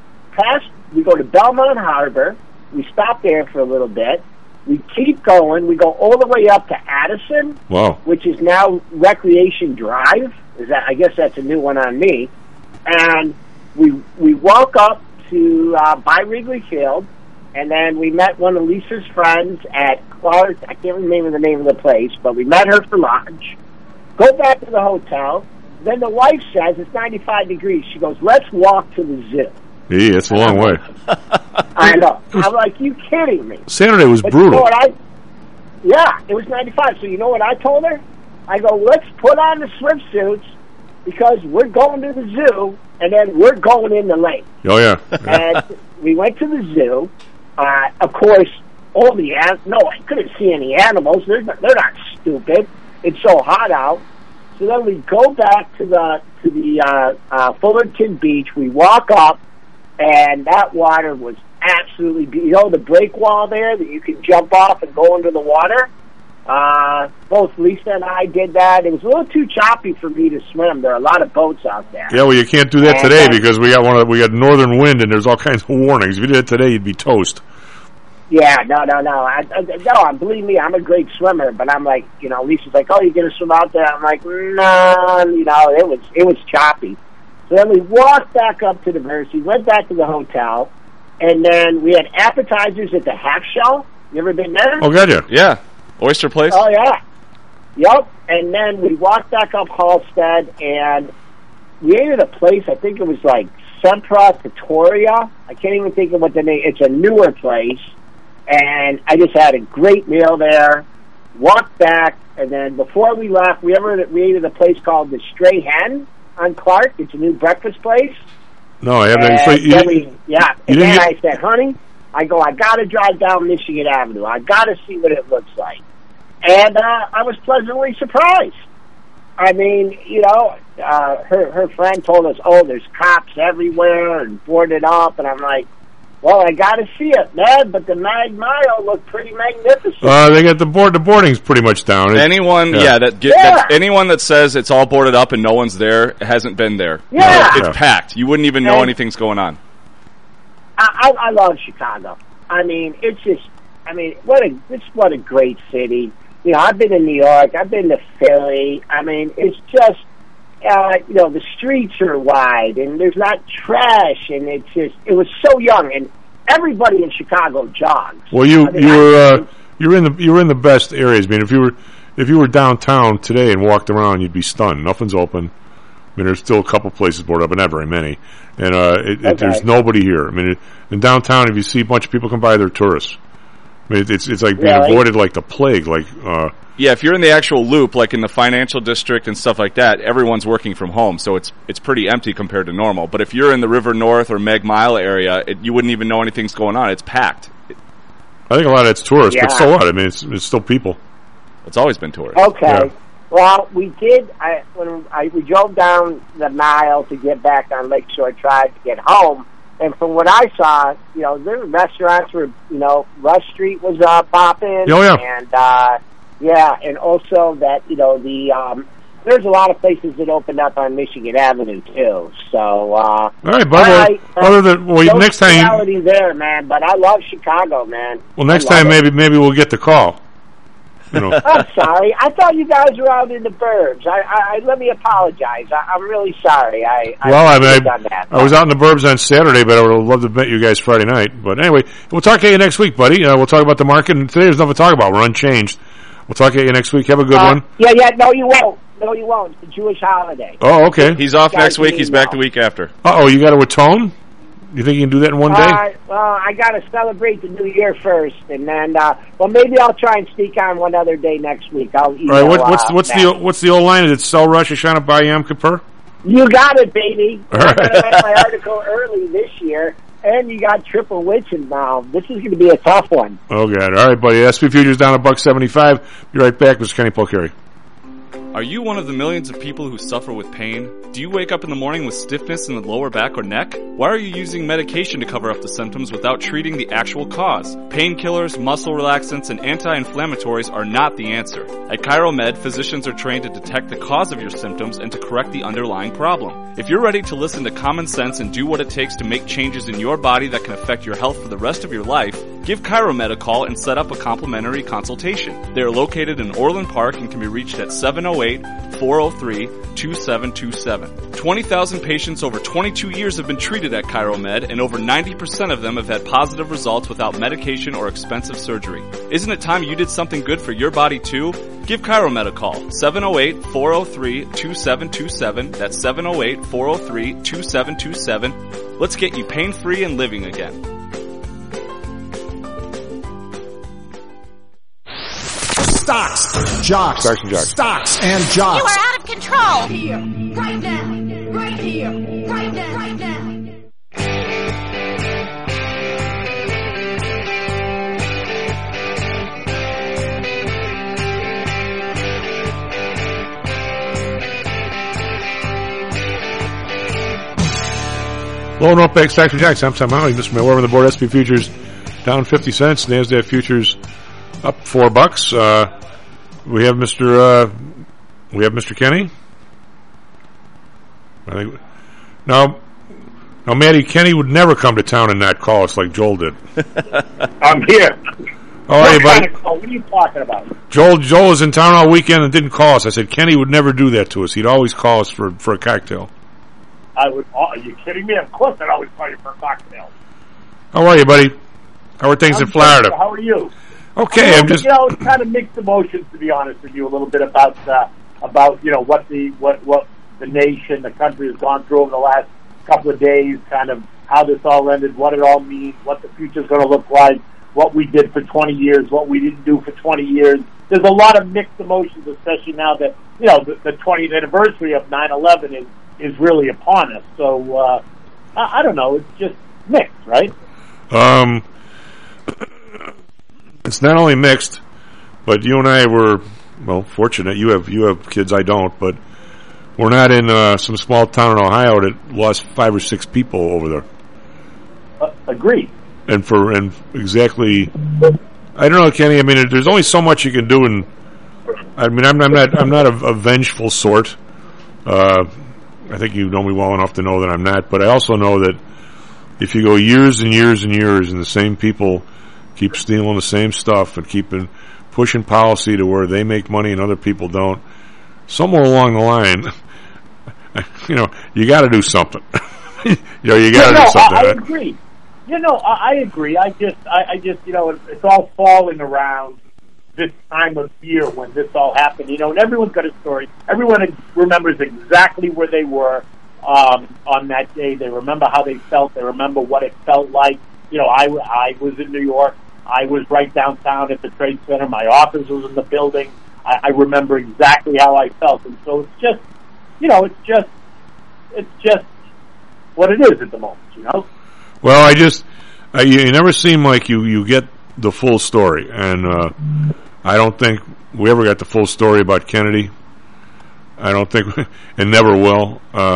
to Belmont Harbor. We stop there for a little bit. We keep going. We go all the way up to Addison, which is now Recreation Drive. I guess that's a new one on me. And we walk up to by Wrigley Field, and then we met one of Lisa's friends at Clark. I can't remember the name of the place, but we met her for lunch. Go back to the hotel. Then the wife says it's 95 degrees. She goes, "Let's walk to the zoo." Yeah, it's a long way. I know. I'm like, you kidding me? Saturday was brutal. You know what it was 95. So you know what I told her? I go, let's put on the swimsuits because we're going to the zoo, and then we're going in the lake. Oh, yeah. And we went to the zoo. Of course, I couldn't see any animals. They're not stupid. It's so hot out. So then we go back to the Fullerton Beach. We walk up. And that water was absolutely beautiful. The break wall there that you can jump off and go into the water. Both Lisa and I did that. It was a little too choppy for me to swim. There are a lot of boats out there. Yeah, well, you can't do that today because we got northern wind and there's all kinds of warnings. If you did it today, you'd be toast. Yeah, no. Believe me, I'm a great swimmer, but I'm like, Lisa's like, "Oh, you're gonna swim out there?" I'm like, "No, it was choppy." So then we walked back up to Diversey, went back to the hotel, and then we had appetizers at the Half Shell. You ever been there? Oh, gotcha. Yeah. Oyster place? Oh, yeah. Yep. And then we walked back up Halstead, and we ate at a place, I think it was like Sempra Pretoria. I can't even think of what the name. It's a newer place. And I just had a great meal there. Walked back, and then before we left, we ate at a place called the Stray Hen on Clark. It's a new breakfast place. No, I haven't. I said, honey, I got to drive down Michigan Avenue. I got to see what it looks like. And I was pleasantly surprised. I mean, her friend told us, oh, there's cops everywhere and boarded up, and I'm like, well, I got to see it, man. But the Mag Mile looked pretty magnificent. They got the boarding's pretty much down. Anyone that says it's all boarded up and no one's there hasn't been there. Yeah, it's packed. You wouldn't even know anything's going on. I love Chicago. I mean, what a great city. I've been in New York. I've been to Philly. I mean, it's just. The streets are wide and there's not trash, and it was so young, and everybody in Chicago jogs. Well, you're in the best areas. I mean, if you were downtown today and walked around, you'd be stunned. Nothing's open. I mean, there's still a couple places boarded up, but not very many. And there's nobody here. I mean, in downtown, if you see a bunch of people come by, they're tourists. I mean, it's like being avoided like the plague. Yeah, if you're in the actual loop, like in the financial district and stuff like that, everyone's working from home, so it's pretty empty compared to normal. But if you're in the River North or Meg Mile area, you wouldn't even know anything's going on. It's packed. I think a lot of it's tourists, but so what? I mean, it's still people. It's always been tourists. Okay. Yeah. Well, we did. We drove down the mile to get back on Lakeshore Drive to get home, and from what I saw, there were restaurants where Rush Street was popping. Oh yeah. And and also that there's a lot of places that opened up on Michigan Avenue too. So all right, bud. Next time reality there, man. But I love Chicago, man. Well, next time maybe we'll get the call. I'm sorry. I thought you guys were out in the burbs. I let me apologize. I'm really sorry. I was out in the burbs on Saturday, but I would have loved to have met you guys Friday night. But anyway, we'll talk to you next week, buddy. We'll talk about the market, and today there's nothing to talk about. We're unchanged. We'll talk to you next week. Have a good one. Yeah. No, you won't. No, you won't. It's a Jewish holiday. Oh, okay. He's off next week. He's back the week after. You got to atone? You think you can do that in one day? Well, I got to celebrate the New Year first, and then, maybe I'll try and sneak on one other day next week. I'll email, all right, what's the old line? Is it Sell Rosh Hashanah by Yom Kippur? You got it, baby. All right. I'm going to write my article early this year, and you got Triple Witch involved. This is going to be a tough one. Oh, God. All right, buddy. SP Futures down $1.75. Be right back. Mr. Kenny Polcari. Are you one of the millions of people who suffer with pain? Do you wake up in the morning with stiffness in the lower back or neck? Why are you using medication to cover up the symptoms without treating the actual cause? Painkillers, muscle relaxants, and anti-inflammatories are not the answer. At ChiroMed, physicians are trained to detect the cause of your symptoms and to correct the underlying problem. If you're ready to listen to common sense and do what it takes to make changes in your body that can affect your health for the rest of your life, give ChiroMed a call and set up a complimentary consultation. They are located in Orland Park and can be reached at 708-403-2727. 20,000 patients over 22 years have been treated at ChiroMed, and over 90% of them have had positive results without medication or expensive surgery. Isn't it time you did something good for your body too? Give ChiroMed a call, 708-403-2727. That's 708-403-2727. Let's get you pain-free and living again. Stocks, jocks, and jocks. Stocks and jocks. You are out of control. Here, right now, right here, right now, right now. and jocks. I'm Tom Howley. Mr. Miller on the board. SP Futures down 50 cents. NASDAQ Futures up $4. We have Mr. Kenny. I think now, Matty, Kenny would never come to town and not call us like Joel did. I'm here. How are you, buddy? What are you talking about? Joel was in town all weekend and didn't call us. I said Kenny would never do that to us. He'd always call us for a cocktail. I would. Are you kidding me? Of course, I'd always call you for a cocktail. How are you, buddy? How are things in Florida? Good. How are you? Okay, I'm just. It's kind of mixed emotions, to be honest with you. A little bit about what the nation, the country has gone through over the last couple of days. Kind of how this all ended, what it all means, what the future's going to look like, what we did for 20 years, what we didn't do for 20 years. There's a lot of mixed emotions, especially now that the 20th anniversary of 9/11 is really upon us. So I don't know. It's just mixed, right? It's not only mixed, but you and I were fortunate. You have kids, I don't, but We're not in some small town in Ohio that lost 5 or 6 people over there. Agreed. And exactly, I don't know, Kenny. I mean, there's only so much you can do, and I mean, I'm not a vengeful sort. I think you know me well enough to know that I'm not. But I also know that if you go years and years and years, and the same people keep stealing the same stuff and keeping pushing policy to where they make money and other people don't, somewhere along the line, you got to do something. You got to do something. I agree. I agree. I just, it's all falling around this time of year when this all happened. And everyone's got a story. Everyone remembers exactly where they were on that day. They remember how they felt. They remember what it felt like. I was in New York. I was right downtown at the Trade Center. My office was in the building. I remember exactly how I felt. And so it's just, it's just what it is at the moment, Well, you never seem like you get the full story, and I don't think we ever got the full story about Kennedy. I don't think, and never will.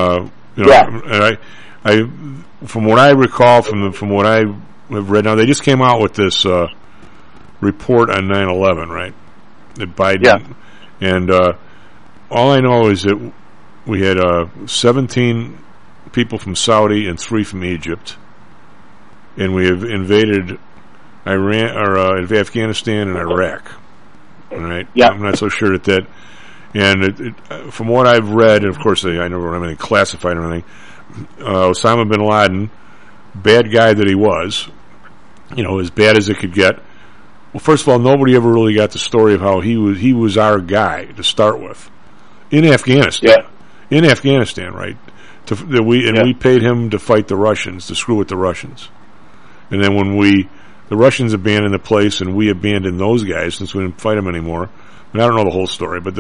And I, from what I recall, from what I have read now, they just came out with this report on 9/11, right? That Biden, and all I know is that we had 17 people from Saudi and 3 from Egypt, and we have invaded Iran or Afghanistan and Iraq. All right, I'm not so sure that. And from what I've read, and of course I never have anything classified or anything, Osama bin Laden, bad guy that he was, as bad as it could get. Well, first of all, nobody ever really got the story of how he was our guy to start with in Afghanistan. Yeah. In Afghanistan, right? We paid him to fight the Russians, to screw with the Russians. And then when the Russians abandoned the place and we abandoned those guys since we didn't fight them anymore. And I don't know the whole story, but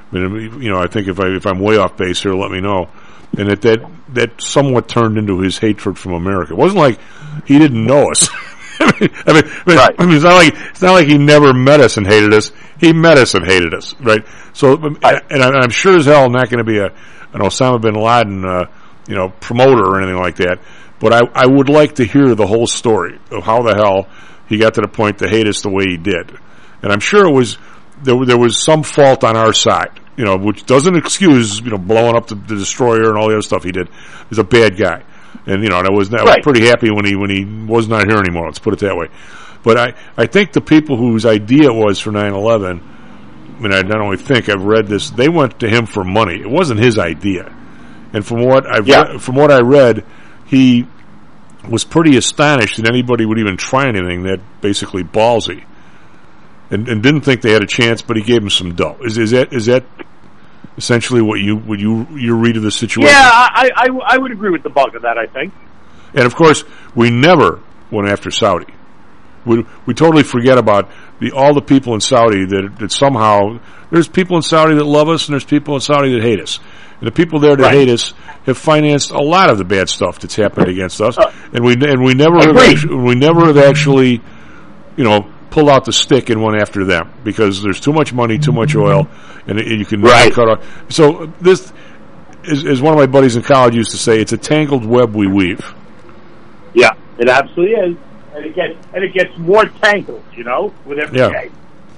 I think if I'm way off base here, let me know. And that somewhat turned into his hatred from America. It wasn't like he didn't know us. Right. It's not like he never met us and hated us. He met us and hated us, right? So, and I'm sure as hell not going to be an Osama bin Laden, promoter or anything like that. But I would like to hear the whole story of how the hell he got to the point to hate us the way he did. And I'm sure there was some fault on our side, which doesn't excuse, blowing up the destroyer and all the other stuff he did. He's a bad guy. And, I was pretty happy when he was not here anymore, let's put it that way. But I think the people whose idea it was for 9/11, I not only think, I've read this, they went to him for money. It wasn't his idea. And from what I read, he was pretty astonished that anybody would even try anything that basically ballsy, and didn't think they had a chance. But he gave them some dough. Is that essentially what you read of the situation? Yeah, I would agree with the bulk of that. I think. And of course, we never went after Saudi. We totally forget about all the people in Saudi that somehow there's people in Saudi that love us and there's people in Saudi that hate us. And the people there that hate us have financed a lot of the bad stuff that's happened against us, and we never have actually, pulled out the stick and went after them because there's too much money, too much oil, and you can cut off. So this, as one of my buddies in college used to say, it's a tangled web we weave. Yeah, it absolutely is, and it gets more tangled, with every day.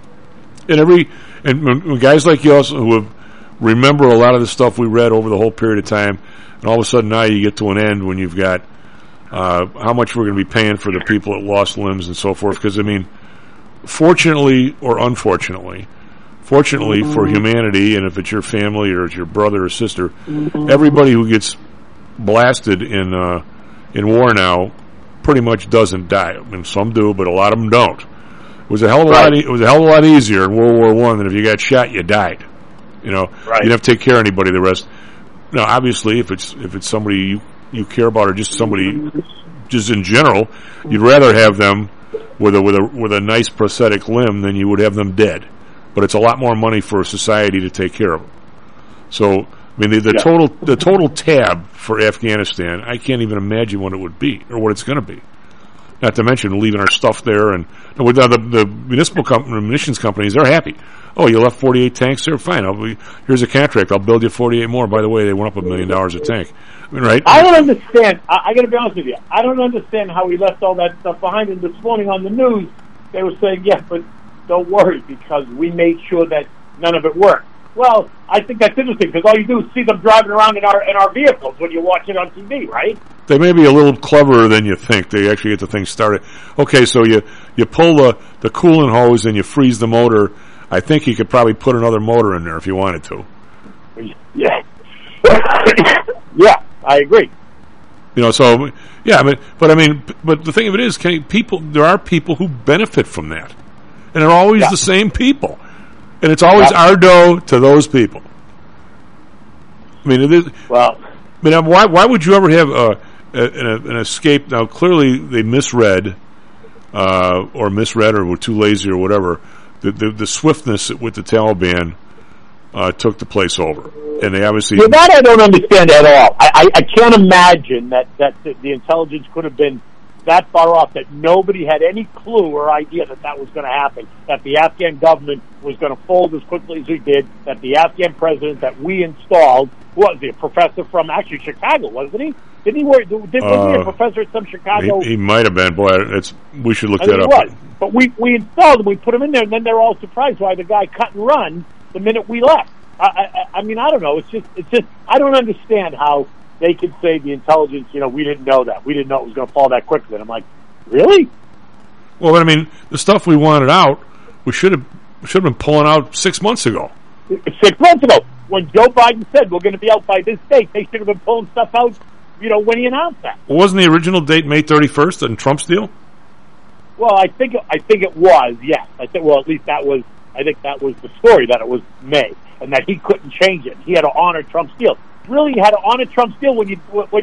And when guys like you also who have remember a lot of the stuff we read over the whole period of time, and all of a sudden now you get to an end when you've got how much we're going to be paying for the people that lost limbs and so forth. Because, fortunately or unfortunately, fortunately for humanity, and if it's your family or it's your brother or sister, everybody who gets blasted in war now pretty much doesn't die. Some do, but a lot of them don't. It was a hell of a lot easier in World War I than if you got shot, you died. You didn't have to take care of anybody the rest. Now, obviously, if it's somebody you care about or just somebody, just in general, you'd rather have them with a nice prosthetic limb than you would have them dead. But it's a lot more money for a society to take care of them. So, the total tab for Afghanistan, I can't even imagine what it would be or what it's going to be. Not to mention leaving our stuff there, and with the municipal munitions companies, they're happy. Oh, you left 48 tanks there? Fine. Here's a contract. I'll build you 48 more. By the way, they went up $1 million a tank. I mean, right? I don't understand. I got to be honest with you. I don't understand how we left all that stuff behind. And this morning on the news, they were saying, yeah, but don't worry because we made sure that none of it worked. Well, I think that's interesting because all you do is see them driving around in our vehicles when you watch it on TV, right? They may be a little cleverer than you think. They actually get the thing started. Okay, so you pull the coolant hose and you freeze the motor. I think you could probably put another motor in there if you wanted to. Yeah. Yeah, I agree. You know, so yeah, but the thing of it is, there are people who benefit from that, and they're always the same people, and it's always our dough to those people. I mean, it is. Well, I mean, why would you ever have an escape? Now, clearly they misread, or were too lazy or whatever. The swiftness with the Taliban took the place over, and they obviously. Yeah, that I don't understand at all. I can't imagine that the intelligence could have been that far off that nobody had any clue or idea that was going to happen. That the Afghan government was going to fold as quickly as we did. That the Afghan president that we installed was a professor from actually Chicago, wasn't he? Didn't he work? Wasn't he a professor at some Chicago? He might have been. Boy, we should look that up. Was. But we installed him, we put him in there, and then they're all surprised why the guy cut and run the minute we left. I mean, I don't know. It's just I don't understand how they could say the intelligence. You know, we didn't know that. We didn't know it was going to fall that quickly. And I'm like, really? Well, but I mean, the stuff we wanted out, we should have been pulling out 6 months ago. 6 months ago, when Joe Biden said we're going to be out by this date, they should have been pulling stuff out. You know, when he announced that. Well, wasn't the original date May 31st in Trump's deal? Well, I think it was. Yes, I think. Well, at least that was. I think that was the story, that it was May, and that he couldn't change it. He had to honor Trump's deal. Really, you had to honor Trump's deal when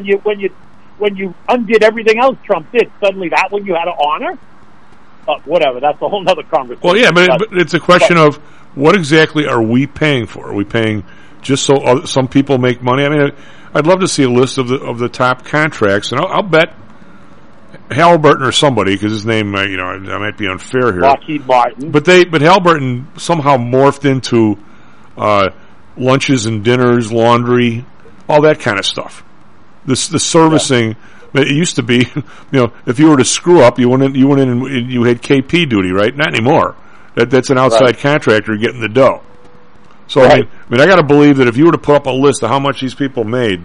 you undid everything else Trump did. Suddenly, that one you had to honor. Whatever. That's a whole other conversation. Well, yeah, but it's a question of what exactly are we paying for? Are we paying just so some people make money? I mean, I'd love to see a list of the top contracts, and I'll bet Halliburton or somebody, because his name, I might be unfair here. Lockheed Martin. But Halliburton somehow morphed into lunches and dinners, laundry, all that kind of stuff. The servicing. Yeah. It used to be, if you were to screw up, you went in and you had KP duty, right? Not anymore. That's an outside contractor getting the dough. So right. I got to believe that if you were to put up a list of how much these people made,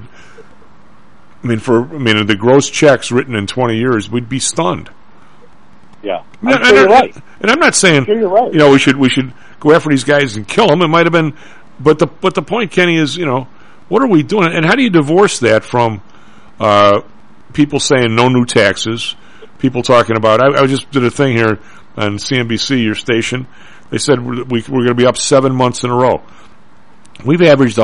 the gross checks written in 20 years, we'd be stunned. Yeah, I'm sure you're right. And I'm not saying you're right. We should go after these guys and kill them. It might have been, but the point, Kenny, is what are we doing? And how do you divorce that from people saying no new taxes? People talking about. I just did a thing here on CNBC, your station. They said we're going to be up 7 months in a row. We've averaged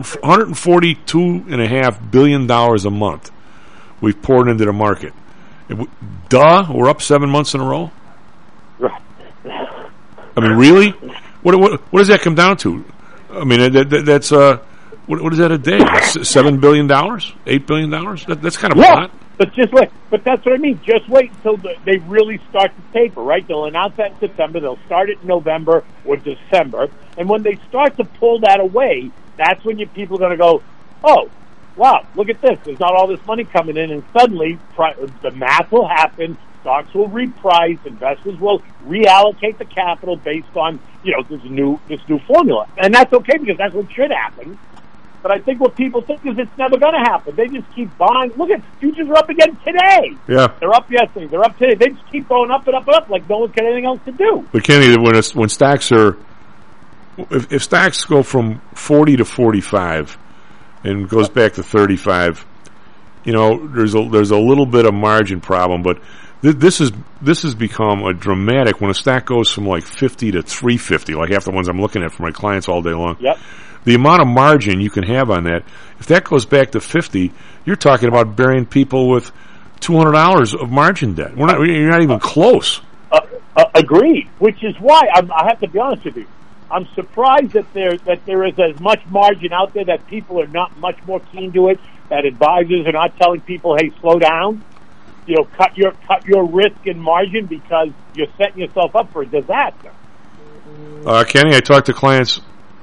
$142.5 billion a month we've poured into the market. We're up 7 months in a row? Right. I mean, really? What does that come down to? I mean, that's what is that a day? $7 billion? $8 billion? That's kind of a lot. But just wait. But that's what I mean. Just wait until they really start to taper, right? They'll announce that in September. They'll start it in November or December. And when they start to pull that away, that's when people are going to go, oh, wow, look at this. There's not all this money coming in. And suddenly the math will happen. Stocks will reprice. Investors will reallocate the capital based on, this new formula. And that's okay because that's what should happen. But I think what people think is it's never going to happen. They just keep buying. Look at futures are up again today. Yeah, they're up yesterday. They're up today. They just keep going up and up and up like no one's got anything else to do. But Kenny, when stocks are, if stocks go from 40 to 45 and goes back to 35, there's a little bit of margin problem. But this has become a dramatic when a stock goes from like 50 to 350, like half the ones I'm looking at for my clients all day long. Yep. The amount of margin you can have on that, if that goes back to 50, you're talking about burying people with $200 of margin debt. You're not even close. Agreed. Which is why I have to be honest with you. I'm surprised that there is as much margin out there, that people are not much more keen to it, that advisors are not telling people, hey, slow down. cut your risk and margin because you're setting yourself up for a disaster. Kenny, I talk to clients,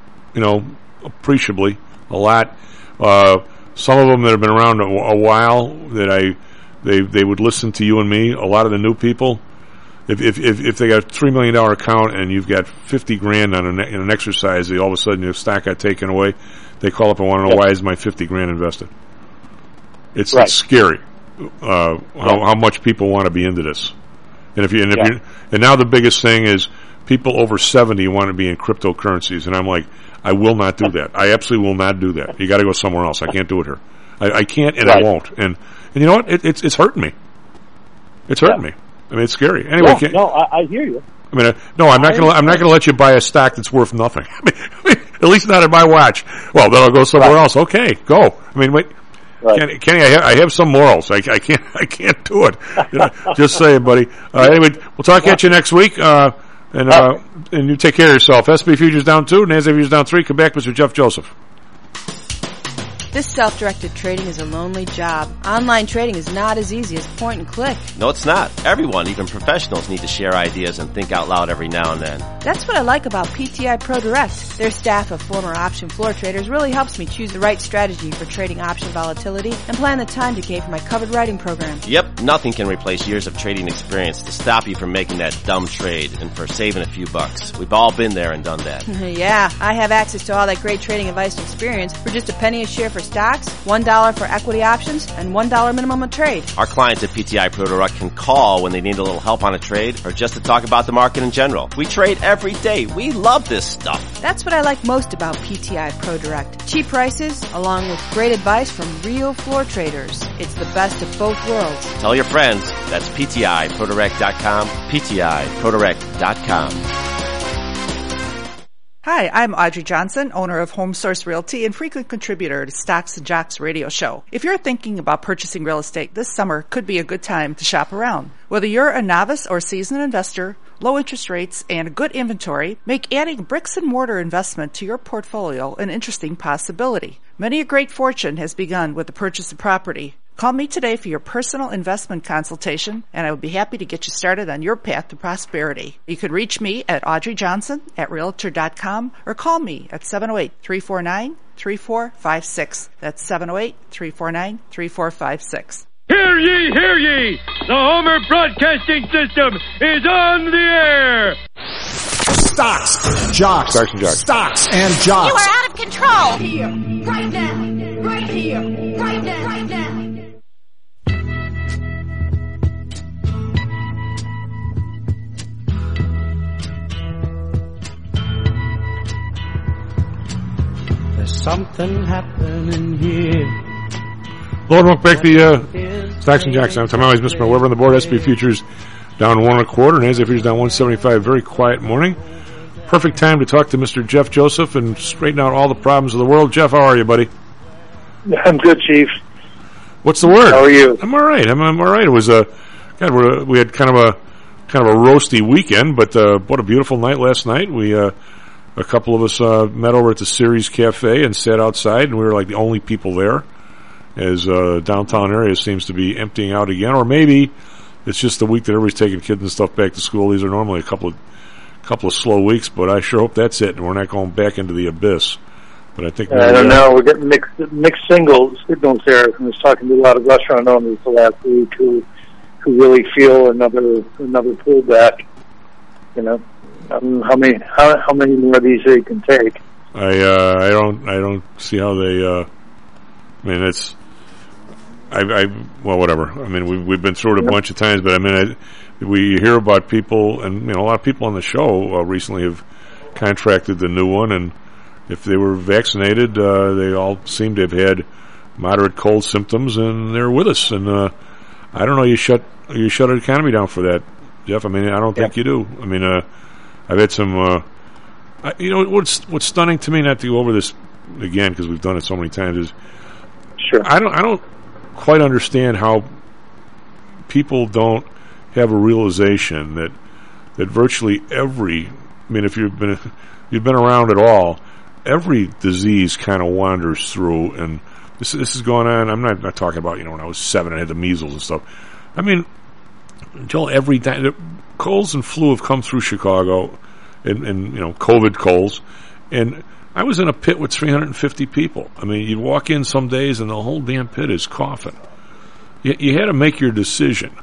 appreciably a lot. Some of them that have been around a while that they would listen to you and me. A lot of the new people, if they got a $3 million account and you've got $50,000 on an exercise, all of a sudden your stock got taken away. They call up and want to know why is my $50,000 invested. It's scary how much people want to be into this. And now the biggest thing is people over 70 want to be in cryptocurrencies, and I'm like, I will not do that. I absolutely will not do that. You got to go somewhere else. I can't do it here. I can't, and I won't. And you know what? It's hurting me. It's hurting me. I mean, it's scary. Anyway, I hear you. I mean, no, I'm not going to let you buy a stock that's worth nothing. I mean, at least not at my watch. Well, then I'll go somewhere else. Okay, go. I mean, wait. Right. Kenny, I have some morals. I can't do it. Just saying, buddy. Anyway, we'll talk at you next week. And you take care of yourself. SP Futures down 2, NASDAQ Futures down 3. Come back, Mr. Jeff Joseph. This self-directed trading is a lonely job. Online trading is not as easy as point and click. No, it's not. Everyone, even professionals, need to share ideas and think out loud every now and then. That's what I like about PTI Pro Direct. Their staff of former option floor traders really helps me choose the right strategy for trading option volatility and plan the time decay for my covered writing program. Yep, nothing can replace years of trading experience to stop you from making that dumb trade and for saving a few bucks. We've all been there and done that. Yeah, I have access to all that great trading advice and experience for just a penny a share for stocks, $1 for equity options, and $1 minimum a trade. Our clients at PTI Pro Direct can call when they need a little help on a trade or just to talk about the market in general. We trade every day. We love this stuff. That's what I like most about PTI Pro Direct. Cheap prices, along with great advice from real floor traders. It's the best of both worlds. Tell your friends. That's PTIProDirect.com, PTIProDirect.com. Hi, I'm Audrey Johnson, owner of Home Source Realty and frequent contributor to Stocks and Jocks radio show. If you're thinking about purchasing real estate this summer, could be a good time to shop around. Whether you're a novice or seasoned investor, low interest rates and a good inventory make adding bricks and mortar investment to your portfolio an interesting possibility. Many a great fortune has begun with the purchase of property. Call me today for your personal investment consultation, and I would be happy to get you started on your path to prosperity. You can reach me at audreyjohnson@realtor.com or call me at 708-349-3456. That's 708-349-3456. Hear ye, hear ye! The Homer Broadcasting System is on the air! Stocks, jocks, Stocks and jocks. Stocks and jocks. You are out of control! Right here, right now, right here, right now, right now. There's something happening here. Lord, welcome back to the Stocks and Jocks. I always miss my Weber on the board. SP Futures down 1 1/4, and NASDAQ Futures down 175. Very quiet morning. Perfect time to talk to Mr. Jeff Joseph and straighten out all the problems of the world. Jeff, how are you, buddy? I'm good, Chief. What's the word? How are you? I'm all right. I'm all right. It was we had kind of a roasty weekend, but what a beautiful night last night. We a couple of us met over at the Ceres Cafe and sat outside, and we were like the only people there, as downtown area seems to be emptying out again. Or maybe it's just the week that everybody's taking kids and stuff back to school. These are normally a couple of slow weeks, but I sure hope that's it, and we're not going back into the abyss. But I think I don't know. We're getting mixed signals there. I was talking to a lot of restaurant owners the last week who really feel another pullback. You know, how many more of these they can take? I don't see how they. I mean, it's. Well, whatever. I mean, we've been through it a bunch of times, but I mean, we hear about people, and a lot of people on the show recently have contracted the new one, and if they were vaccinated, they all seem to have had moderate cold symptoms, and they're with us. And I don't know. You shut an economy down for that, Jeff. I mean, I don't think you do. I mean, I've had some. What's stunning to me, not to go over this again because we've done it so many times, is I don't quite understand how people don't have a realization that virtually every. I mean, if you've been around at all, every disease kind of wanders through, and this is going on. I'm not talking about when I was 7 and I had the measles and stuff. I mean, Joel, every time colds and flu have come through Chicago, and COVID colds, and I was in a pit with 350 people. I mean, you'd walk in some days and the whole damn pit is coughing. You had to make your decision.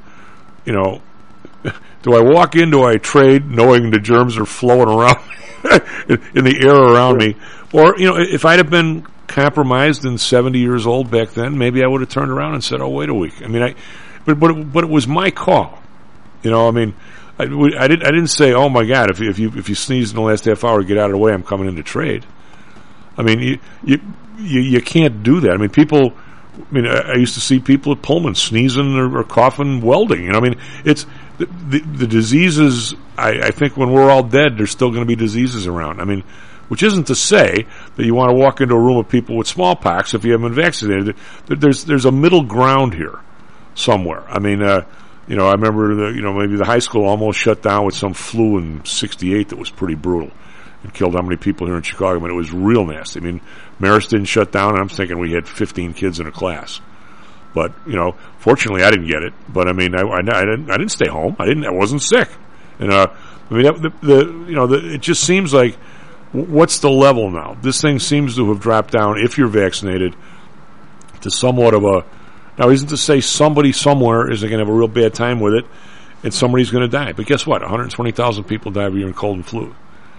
Do I walk in, do I trade, knowing the germs are flowing around in the air around me? Or, if I'd have been compromised and 70 years old back then, maybe I would have turned around and said, "Oh, wait a week." I mean, but it was my call. I mean, I didn't say, "Oh my God, if you sneeze in the last half hour, get out of the way. I'm coming in to trade." I mean, you can't do that. I mean, people. I mean, I used to see people at Pullman sneezing or coughing, welding. I mean, it's the diseases. I think when we're all dead, there's still going to be diseases around. I mean, which isn't to say that you want to walk into a room of people with smallpox if you haven't been vaccinated. There's a middle ground here somewhere. I mean, I remember maybe the high school almost shut down with some flu in '68 that was pretty brutal and killed how many people here in Chicago. I mean, it was real nasty. I mean, Marist didn't shut down, and I'm thinking we had 15 kids in a class. But fortunately, I didn't get it. But I mean, I didn't stay home. I wasn't sick. And I mean, it just seems like, what's the level now? This thing seems to have dropped down, if you're vaccinated, to somewhat of a. Now, isn't to say somebody somewhere is going to have a real bad time with it, and somebody's going to die. But guess what? 120,000 people die every year in cold and flu.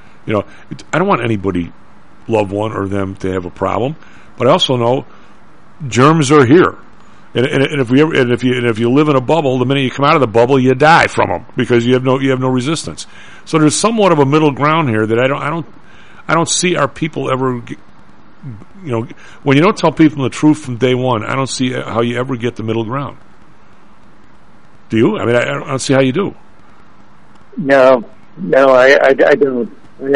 I don't want anybody, loved one or them, to have a problem. But I also know germs are here, and if you live in a bubble, the minute you come out of the bubble, you die from them because you have no resistance. So there's somewhat of a middle ground here that I don't see our people ever. When you don't tell people the truth from day one, I don't see how you ever get the middle ground. Do you? I mean, I don't see how you do. No, I don't.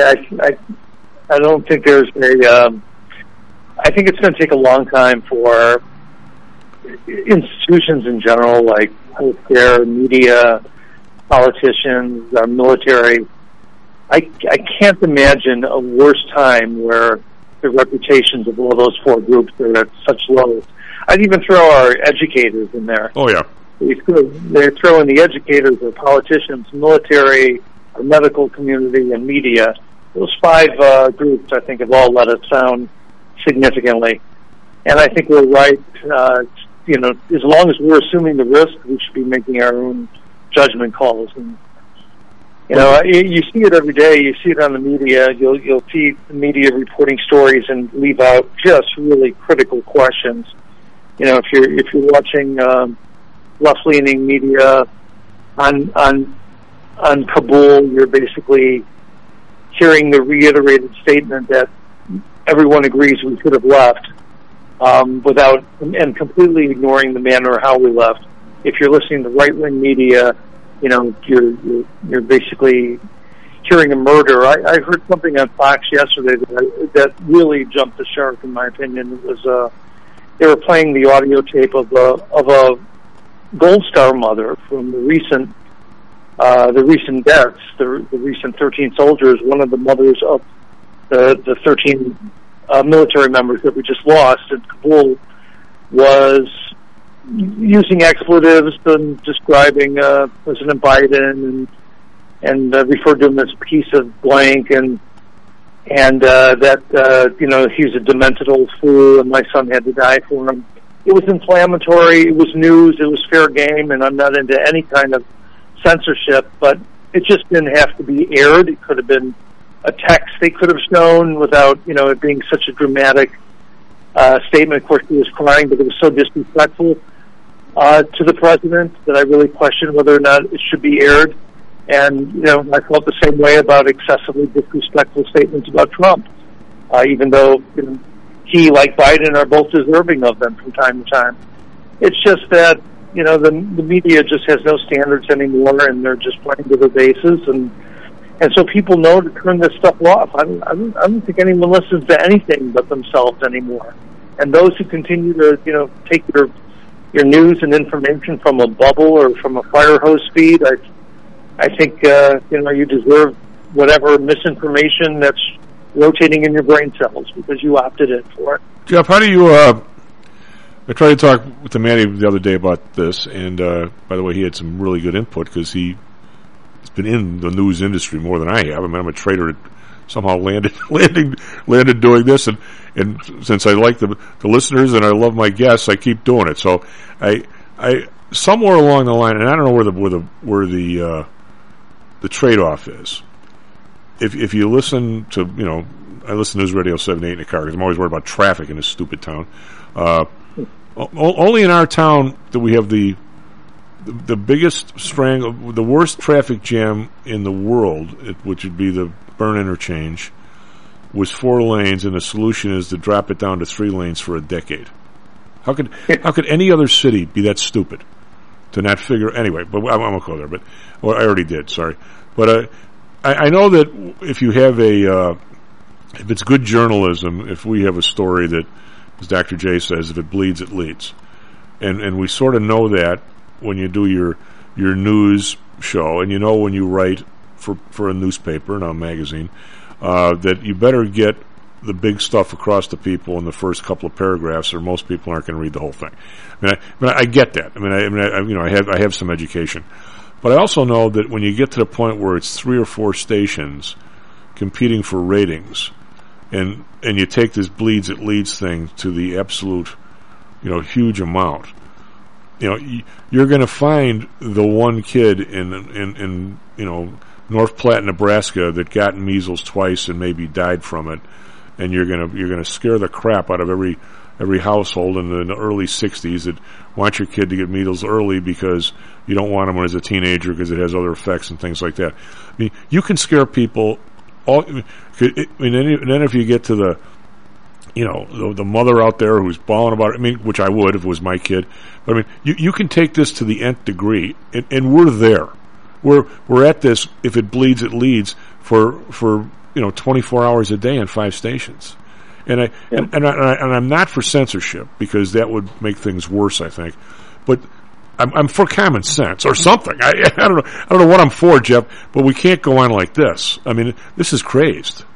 I don't think there's I think it's going to take a long time for institutions in general, like healthcare, media, politicians, our military. I can't imagine a worse time where the reputations of all those four groups are at such lows. I'd even throw our educators in there. Oh, yeah. They're throwing the educators, the politicians, military, the medical community, and media. Those five groups, I think, have all let us down significantly. And I think we're right. As long as we're assuming the risk, we should be making our own judgment calls. And you see it every day. You see it on the media. You'll see the media reporting stories and leave out just really critical questions. If you're watching left-leaning media on Kabul, you're basically hearing the reiterated statement that everyone agrees we should have left, and completely ignoring the manner how we left. If you're listening to right-wing media, you're basically hearing a murder. I heard something on Fox yesterday that really jumped the shark, in my opinion. It was they were playing the audio tape of a Gold Star mother from the recent deaths, the recent 13 soldiers. One of the mothers of the 13 military members that we just lost in Kabul was using expletives and describing President Biden and referred to him as a piece of blank and that he was a demented old fool and my son had to die for him. It was inflammatory. It was news. It was fair game, and I'm not into any kind of censorship, but it just didn't have to be aired. It could have been a text they could have shown without, it being such a dramatic statement. Of course, he was crying, but it was so disrespectful to the president that I really questioned whether or not it should be aired. And, I felt the same way about excessively disrespectful statements about Trump, even though he, like Biden, are both deserving of them from time to time. It's just that, the media just has no standards anymore, and they're just playing to their bases, and so people know to turn this stuff off. I don't think anyone listens to anything but themselves anymore. And those who continue to, take your news and information from a bubble or from a fire hose feed, I think, you deserve whatever misinformation that's rotating in your brain cells because you opted in for it. Jeff, how do you, I tried to talk to Manny the other day about this, and by the way, he had some really good input because he's been in the news industry more than I have. I mean, I'm a trader that somehow landed doing this, and since I like the listeners and I love my guests, I keep doing it. So I somewhere along the line, and I don't know where the trade-off is. If you listen to, I listen to News Radio 78 in the car because I'm always worried about traffic in this stupid town. Only in our town that we have the biggest the worst traffic jam in the world, which would be the Burn interchange, was 4 lanes, and the solution is to drop it down to 3 lanes for a decade. How could any other city be that stupid to not figure anyway? But I won't go there. But I already did. Sorry, but I know that if you have if it's good journalism, if we have a story that, as Dr. J says, if it bleeds, it leads, and we sort of know that when you do your news show, and when you write for a newspaper and a magazine, that you better get the big stuff across to people in the first couple of paragraphs, or most people aren't going to read the whole thing. I get that. I have some education, but I also know that when you get to the point where it's 3 or 4 stations competing for ratings, and you take this bleeds it leads thing to the absolute, huge amount, you're going to find the one kid in North Platte, Nebraska, that got measles twice and maybe died from it, and you're gonna scare the crap out of every household in the early 60s that want your kid to get measles early because you don't want him when he's a teenager because it has other effects and things like that. I mean, you can scare people. And then if you get to the mother out there who's bawling about it, which I would if it was my kid. But you can take this to the nth degree, and we're there. We're at this. If it bleeds, it leads for 24 hours a day in 5 stations, and I'm not for censorship because that would make things worse, I think, but I'm for common sense or something. I don't know what I'm for, Jeff, but we can't go on like this. This is crazed.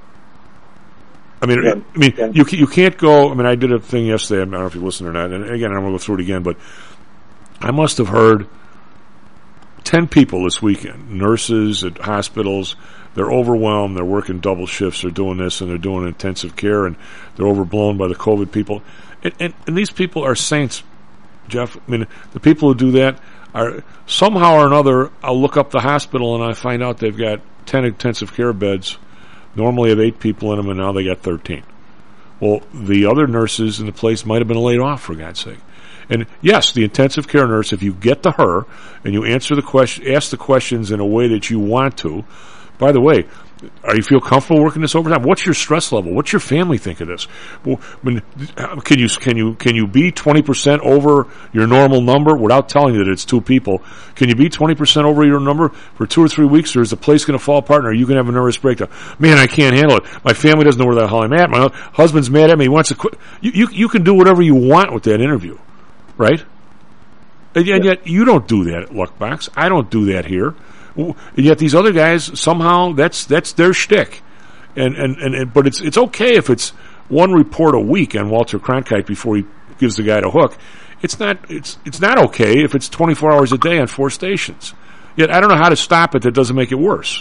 You can't go. I did a thing yesterday. I don't know if you listened or not, and again, I'm going to go through it again, but I must have heard 10 people this weekend, nurses at hospitals. They're overwhelmed. They're working double shifts. They're doing this and they're doing intensive care, and they're overblown by the COVID people. And these people are saints, Jeff. The people who do that are somehow or another. I'll look up the hospital and I find out they've got 10 intensive care beds. Normally have 8 people in them, and now they got 13. Well, the other nurses in the place might have been laid off, for God's sake. And yes, the intensive care nurse, if you get to her and you ask the questions in a way that you want to, by the way, are you feel comfortable working this overtime? What's your stress level? What's your family think of this? Well, can you be 20% over your normal number without telling you that it's 2 people? Can you be 20% over your number for 2 or 3 weeks, or is the place going to fall apart, and are you going to have a nervous breakdown? Man, I can't handle it. My family doesn't know where the hell I'm at. My husband's mad at me. He wants to quit. You can do whatever you want with that interview, right? And yet you don't do that at Luckbox. I don't do that here. And yet these other guys, somehow that's their shtick, but it's okay if it's 1 report a week on Walter Cronkite before he gives the guy the hook. It's not okay if it's 24 hours a day on 4 stations. Yet I don't know how to stop it that doesn't make it worse.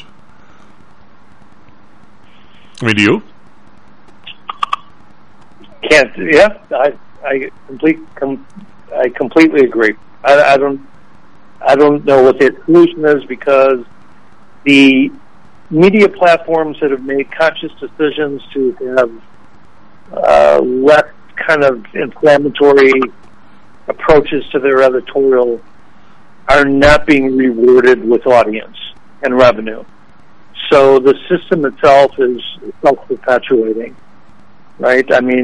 Do you? Can't. Yeah, I completely agree. I don't know what the solution is, because the media platforms that have made conscious decisions to have less kind of inflammatory approaches to their editorial are not being rewarded with audience and revenue. So the system itself is self-perpetuating, right?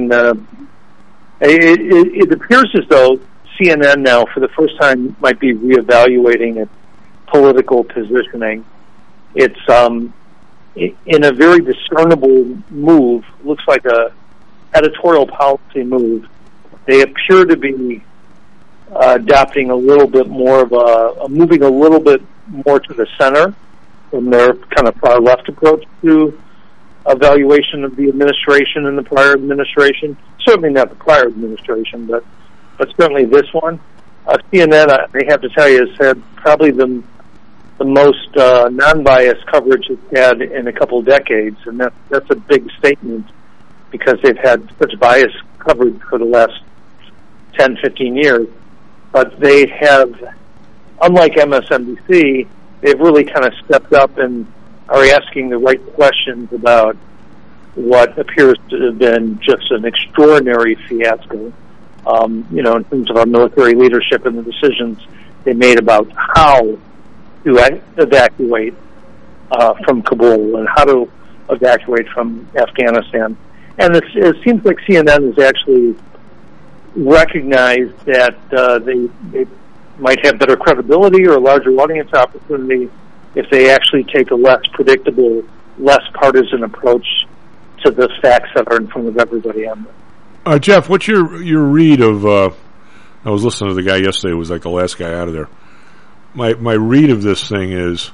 It appears as though CNN now, for the first time, might be reevaluating its political positioning. It's in a very discernible move. Looks like a editorial policy move. They appear to be adopting a little bit more of moving a little bit more to the center from their kind of far left approach to evaluation of the administration and the prior administration. Certainly not the prior administration, but but certainly this one. CNN, I have to tell you, has had probably the most non-biased coverage it's had in a couple of decades, and that's a big statement because they've had such biased coverage for the last 10, 15 years. But they have, unlike MSNBC, they've really kind of stepped up and are asking the right questions about what appears to have been just an extraordinary fiasco, in terms of our military leadership and the decisions they made about how to evacuate from Kabul and how to evacuate from Afghanistan. And it seems like CNN has actually recognized that they might have better credibility or a larger audience opportunity if they actually take a less predictable, less partisan approach to the facts that are in front of everybody on this. Jeff, what's your read of? I was listening to the guy yesterday. It was like the last guy out of there. My read of this thing is,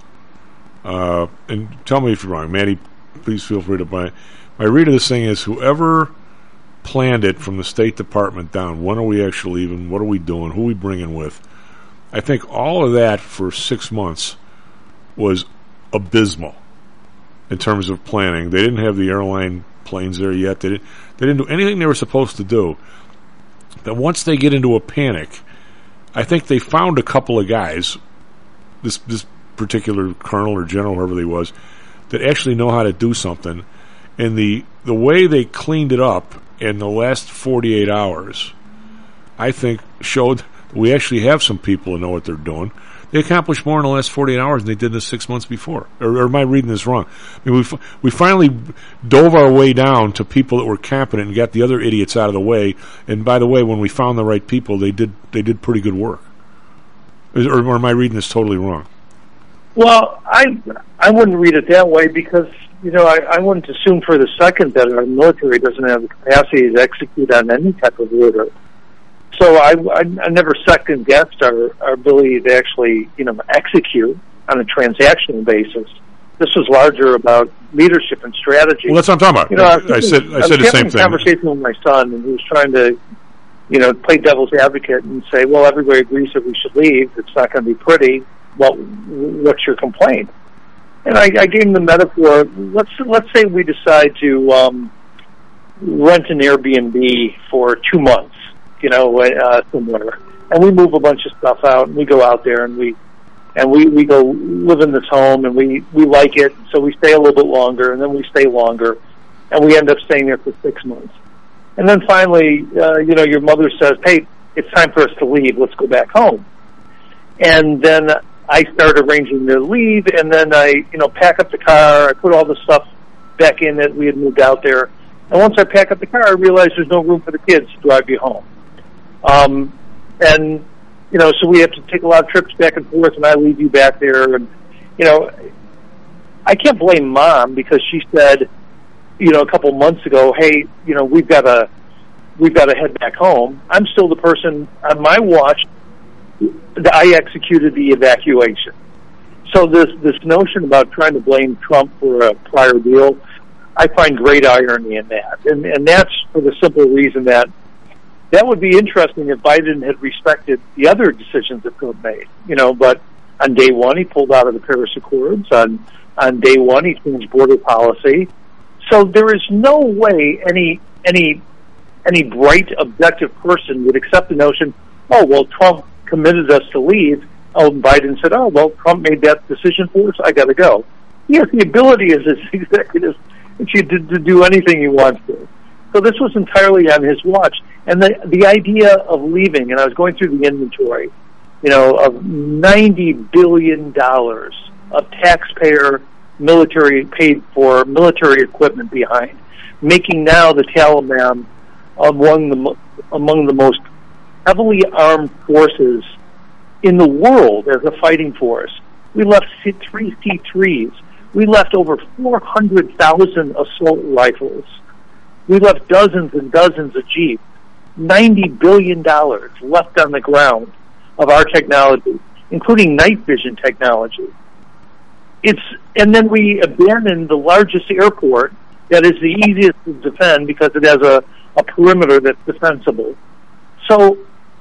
and tell me if you're wrong, Maddie. Please feel free to buy it. My read of this thing is whoever planned it from the State Department down. When are we actually leaving? What are we doing? Who are we bringing with? I think all of that for 6 months was abysmal in terms of planning. They didn't have the airline planes there yet. They didn't do anything they were supposed to do. Then once they get into a panic, I think they found a couple of guys, this particular colonel or general, whoever he was, that actually know how to do something. And the way they cleaned it up in the last 48 hours, I think showed we actually have some people who know what they're doing. They accomplished more in the last 48 hours than they did in the 6 months before. Or am I reading this wrong? I mean, we finally dove our way down to people that were competent and got the other idiots out of the way. And by the way, when we found the right people, they did pretty good work. Or am I reading this totally wrong? Well, I wouldn't read it that way because, I wouldn't assume for the second that our military doesn't have the capacity to execute on any type of order. So I never second-guessed our ability to actually, execute on a transactional basis. This was larger about leadership and strategy. Well, that's what I'm talking about. I said the same thing. I was having a conversation with my son, and he was trying to, play devil's advocate and say, well, everybody agrees that we should leave. It's not going to be pretty. Well, what's your complaint? And I gave him the metaphor. Let's say we decide to rent an Airbnb for 2 months, somewhere, and we move a bunch of stuff out, and we go out there, and we go live in this home, and we like it, so we stay a little bit longer, and then we stay longer, and we end up staying there for 6 months. And then finally, your mother says, hey, it's time for us to leave, let's go back home. And then I start arranging to leave, and then I, pack up the car, I put all the stuff back in that we had moved out there, and once I pack up the car, I realize there's no room for the kids to drive you home. So we have to take a lot of trips back and forth, and I leave you back there. And, I can't blame Mom because she said, a couple months ago, hey, we've got to head back home. I'm still the person on my watch that I executed the evacuation. So this notion about trying to blame Trump for a prior deal, I find great irony in that. And that's for the simple reason that would be interesting if Biden had respected the other decisions that Trump made, but on day one he pulled out of the Paris Accords. On day one he changed border policy. So there is no way any bright, objective person would accept the notion, oh, well, Trump committed us to leave. Oh, Biden said, oh, well, Trump made that decision for us, I got to go. He has the ability as his executive to do anything he wants to. So this was entirely on his watch. And the idea of leaving, and I was going through the inventory, of $90 billion of taxpayer military paid for military equipment behind, making now the Taliban among the most heavily armed forces in the world as a fighting force. We left 3 C-3s. We left over 400,000 assault rifles. We left dozens and dozens of Jeeps. $90 billion left on the ground of our technology, including night vision technology. And then we abandoned the largest airport that is the easiest to defend because it has a perimeter that's defensible. So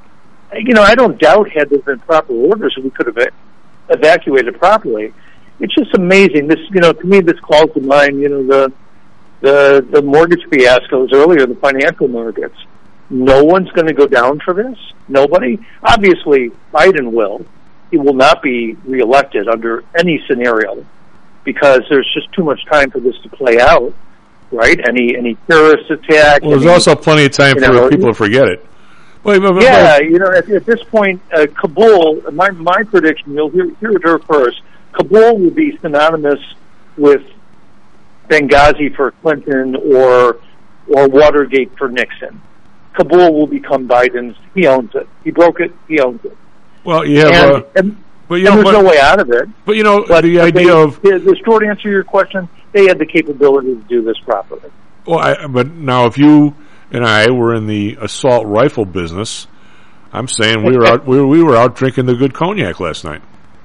I don't doubt had there been proper orders, we could have evacuated properly. It's just amazing. This, to me, this calls to mind, the mortgage fiascos earlier, the financial markets. No one's going to go down for this. Nobody. Obviously, Biden will. He will not be reelected under any scenario because there's just too much time for this to play out, right? Any terrorist attack. Well, there's also plenty of time for people to forget it. At this point, Kabul, my prediction, you'll hear it here first, Kabul will be synonymous with Benghazi for Clinton or Watergate for Nixon. Kabul will become Biden's. He owns it. He broke it. He owns it. Well, you have, there's no way out of it. But the idea of the short answer to your question, they had the capability to do this properly. Well, but now if you and I were in the assault rifle business, I'm saying we were out drinking the good cognac last night.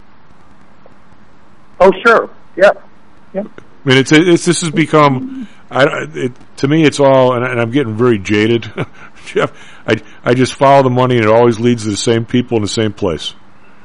Oh, sure. Yeah. I mean, this has become. To me, it's all, and I'm getting very jaded, Jeff. I just follow the money, and it always leads to the same people in the same place.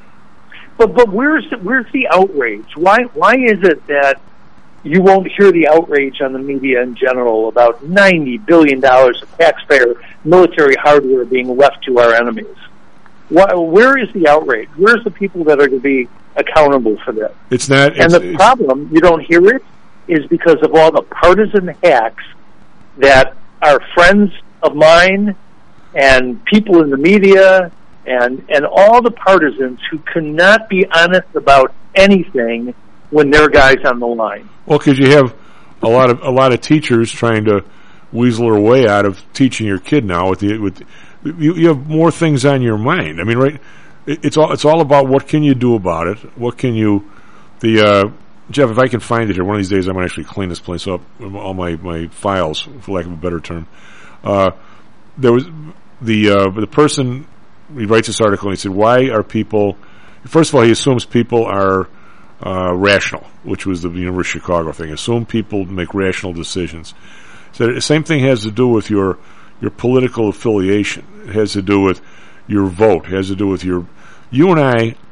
But where's the outrage? Why is it that you won't hear the outrage on the media in general about $90 billion of taxpayer military hardware being left to our enemies? Where is the outrage? Where's the people that are going to be accountable for that? It's not. And the problem, you don't hear it, is because of all the partisan hacks that are friends of mine and people in the media and all the partisans who cannot be honest about anything when their guy's on the line. Well, because you have a lot of teachers trying to weasel their way out of teaching your kid now. You have more things on your mind. I mean, right? It's all about what can you do about it. What can you Jeff, if I can find it here, one of these days I'm going to actually clean this place up, all my files, for lack of a better term. There was the person, he writes this article and he said, why are people, first of all, he assumes people are rational, which was the University of Chicago thing. Assume people make rational decisions. So the same thing has to do with your political affiliation. It has to do with your vote. It has to do with you and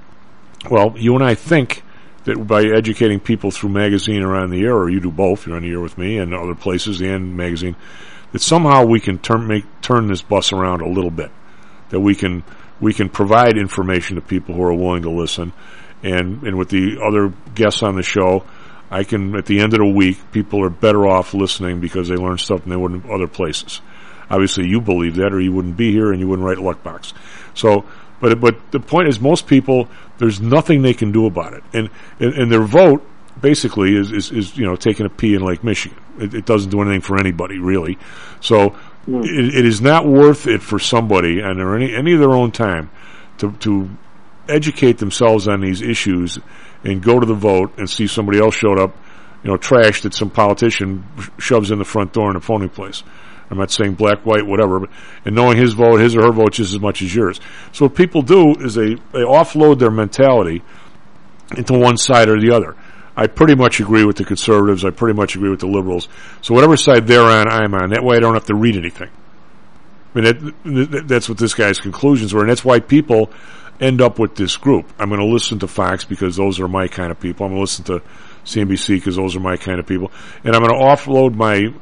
I think that by educating people through magazine or on the air, or you do both, you're on the air with me and other places and magazine, that somehow we can turn this bus around a little bit. That we can provide information to people who are willing to listen, and with the other guests on the show, I can, at the end of the week, people are better off listening because they learn stuff than they would in other places. Obviously, you believe that, or you wouldn't be here and you wouldn't write Luckbox. So, but the point is, most people, there's nothing they can do about it, and their vote basically is taking a pee in Lake Michigan. It doesn't do anything for anybody really. So it is not worth it for somebody and or any of their own time to educate themselves on these issues and go to the vote and see somebody else showed up, trash that some politician shoves in the front door in a polling place. I'm not saying black, white, whatever, and knowing his or her vote just as much as yours. So what people do is they offload their mentality into one side or the other. I pretty much agree with the conservatives. I pretty much agree with the liberals. So whatever side they're on, I'm on. That way I don't have to read anything. I mean, that's what this guy's conclusions were, and that's why people end up with this group. I'm going to listen to Fox because those are my kind of people. I'm going to listen to CNBC because those are my kind of people. And I'm going to offload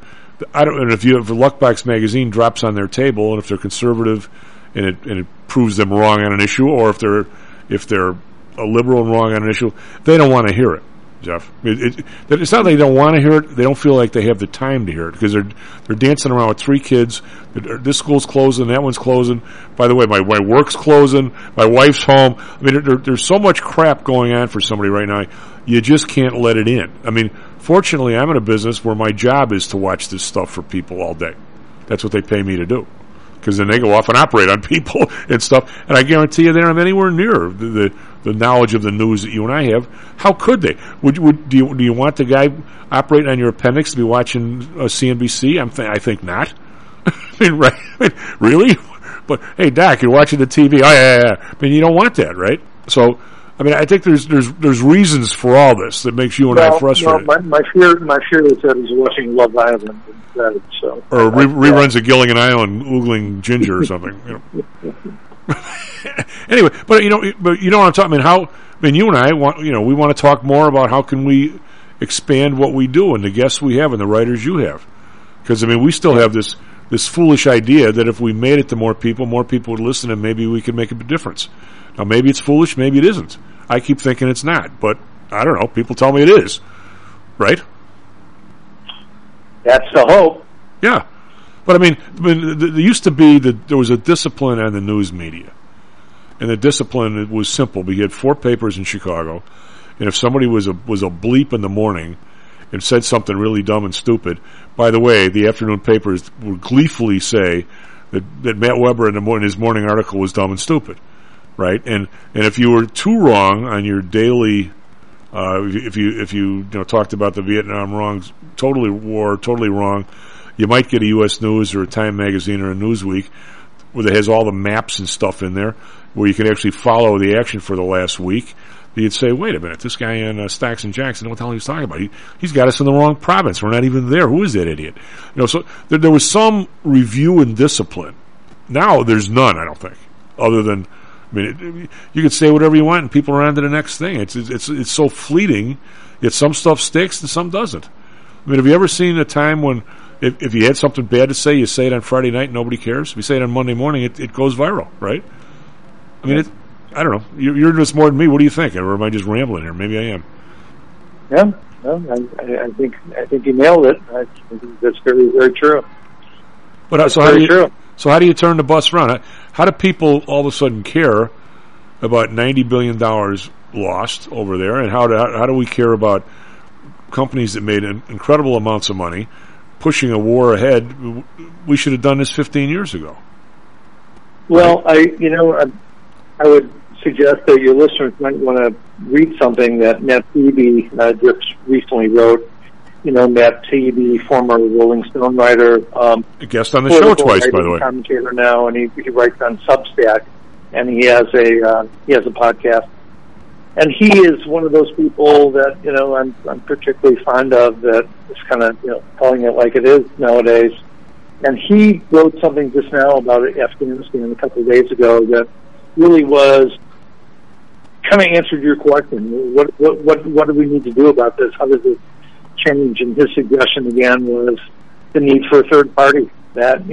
and if Luckbox magazine drops on their table, and if they're conservative, and it proves them wrong on an issue, or if they're a liberal and wrong on an issue, they don't want to hear it, Jeff. It's not that they don't want to hear it; they don't feel like they have the time to hear it because they're dancing around with 3 kids. This school's closing, that one's closing. By the way, my work's closing, my wife's home. I mean, there's so much crap going on for somebody right now. You just can't let it in. I mean, fortunately, I'm in a business where my job is to watch this stuff for people all day. That's what they pay me to do. Because then they go off and operate on people and stuff. And I guarantee you they don't have anywhere near the knowledge of the news that you and I have. How could they? Do you want the guy operating on your appendix to be watching CNBC? I think not. I mean, right? I mean, really? But, hey, Doc, you're watching the TV. Oh, yeah. I mean, you don't want that, right? So, I mean, I think there's reasons for all this that makes you and I frustrated. No, my fear is that he's watching Love Island instead. So, or reruns of Gilligan Island, oogling ginger or something. Anyway, but you know what I'm talking. You and I want, we want to talk more about how can we expand what we do and the guests we have and the writers you have, because we still have this foolish idea that if we made it to more people would listen, and maybe we could make a difference. Now, maybe it's foolish, maybe it isn't. I keep thinking it's not, but I don't know. People tell me it is, right? That's the hope. Yeah, but there used to be there was a discipline on the news media. And the discipline was simple. We had 4 papers in Chicago, and if somebody was a bleep in the morning and said something really dumb and stupid, by the way, the afternoon papers would gleefully say that Matt Weber in his morning article was dumb and stupid, right? And if you were too wrong on your daily, if you talked about the Vietnam wrongs, totally wrong, you might get a U.S. News or a Time magazine or a Newsweek where it has all the maps and stuff in there, where you can actually follow the action for the last week. You'd say, wait a minute, this guy in Stocks and Jocks, I don't know what the hell he's talking about. He's got us in the wrong province. We're not even there. Who is that idiot? So there was some review and discipline. Now there's none, I don't think, other than, you could say whatever you want and people are on to the next thing. It's so fleeting, yet some stuff sticks and some doesn't. Have you ever seen a time when if you had something bad to say, you say it on Friday night and nobody cares? If you say it on Monday morning, it goes viral, right? I don't know. You're in this more than me. What do you think? Or am I just rambling here? Maybe I am. Yeah, no, I think you nailed it. I think that's very, very true. But so how do you turn the bus around? How do people all of a sudden care about $90 billion lost over there, and how do we care about companies that made incredible amounts of money pushing a war ahead? We should have done this 15 years ago. Well, I would suggest that your listeners might want to read something that Matt Taibbi just recently wrote. Matt Taibbi, former Rolling Stone writer, a guest on the show twice, by the way, commentator now, and he writes on Substack, and he has a podcast. And he is one of those people that I'm particularly fond of, that is kind of calling it like it is nowadays. And he wrote something just now about Afghanistan a couple of days ago that really was kind of answered your question. What do we need to do about this? How does it change? And his suggestion again was the need for a third party. That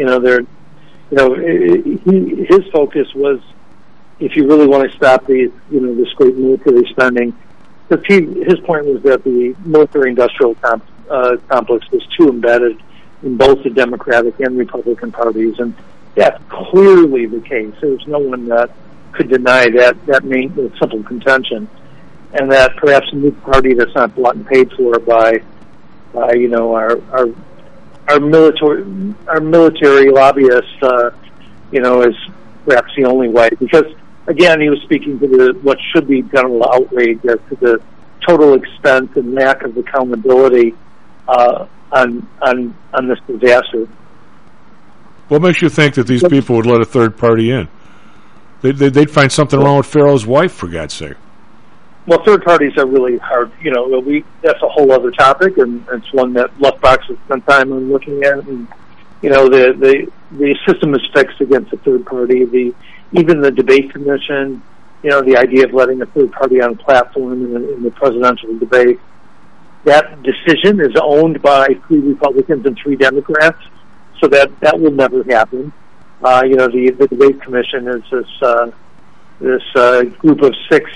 his focus was, if you really want to stop this great military spending, his point was that the military-industrial complex was too embedded in both the Democratic and Republican parties, and that's clearly the case. There's no one that could deny that simple contention, and that perhaps a new party that's not bought and paid for by our military lobbyists, is perhaps the only way. Because again, he was speaking to what should be general outrage as to the total expense and lack of accountability on this disaster. What makes you think that these people would let a third party in? They'd find something wrong with Pharaoh's wife, for God's sake. Well, third parties are really hard. That's a whole other topic, and it's one that Luckbox has spent time on looking at. And the system is fixed against a third party. Even the debate commission, the idea of letting a third party on a platform in the presidential debate, that decision is owned by 3 Republicans and 3 Democrats, so that will never happen. The debate commission is this group of 6,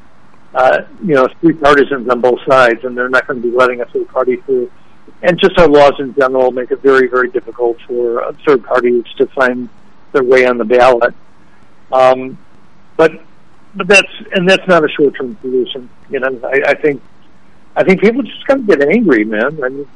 3 partisans on both sides, and they're not going to be letting a third party through. And just our laws in general make it very, very difficult for third parties to find their way on the ballot. But that's not a short-term solution. I think people just got to get angry, man.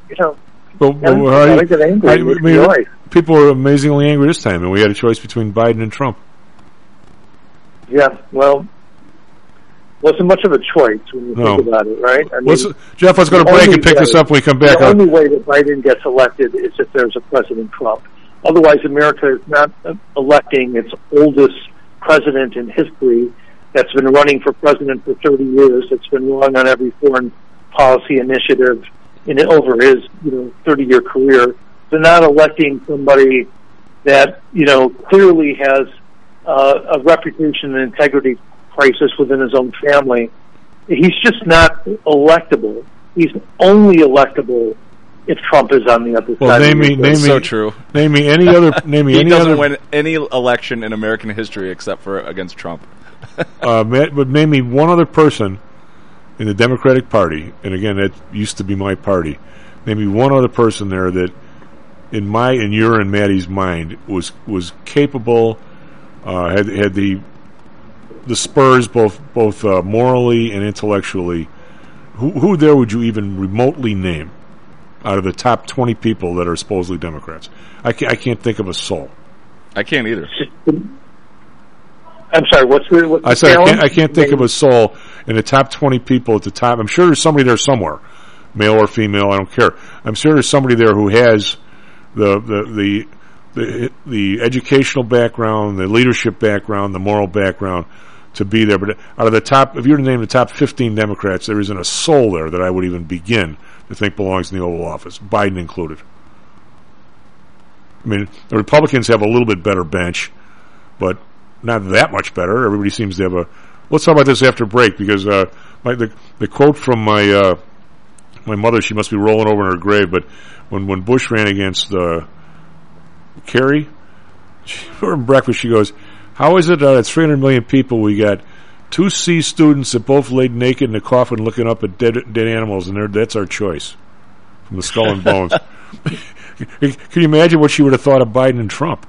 Get angry. People were amazingly angry this time, and we had a choice between Biden and Trump. Yeah, well, wasn't much of a choice when you think about it, right? Jeff, let's go to break and pick this up when we come back. The only way that Biden gets elected is if there's a President Trump. Otherwise, America is not electing its oldest president in history that's been running for president for 30 years, that's been wrong on every foreign policy initiative over his 30-year career. They're not electing somebody that clearly has a reputation and integrity crisis within his own family. He's just not electable. He's only electable if Trump is on the other side. So true. Name me any other. He doesn't win any election in American history except for against Trump. But name me one other person in the Democratic Party, and again, that used to be my party. Name me one other person there that, in your and Maddie's mind, was capable, had the spurs both morally and intellectually. Who there would you even remotely name out of the top 20 people that are supposedly Democrats? I can't think of a soul. I can't either. I'm sorry, what's the I said I can't think of a soul in the top 20 people at the top. I'm sure there's somebody there somewhere, male or female, I don't care. I'm sure there's somebody there who has the educational background, the leadership background, the moral background to be there. But out of the top, if you were to name the top 15 Democrats, there isn't a soul there that I would even begin to think belongs in the Oval Office, Biden included. I mean, the Republicans have a little bit better bench, but not that much better. Everybody seems to have a... Let's talk about this after break, because the quote from my mother, she must be rolling over in her grave, but when Bush ran against Kerry, during breakfast, she goes, how is it out of 300 million people we got 2 C students that both laid naked in a coffin looking up at dead animals, and that's our choice from the Skull and Bones? Can you imagine what she would have thought of Biden and Trump?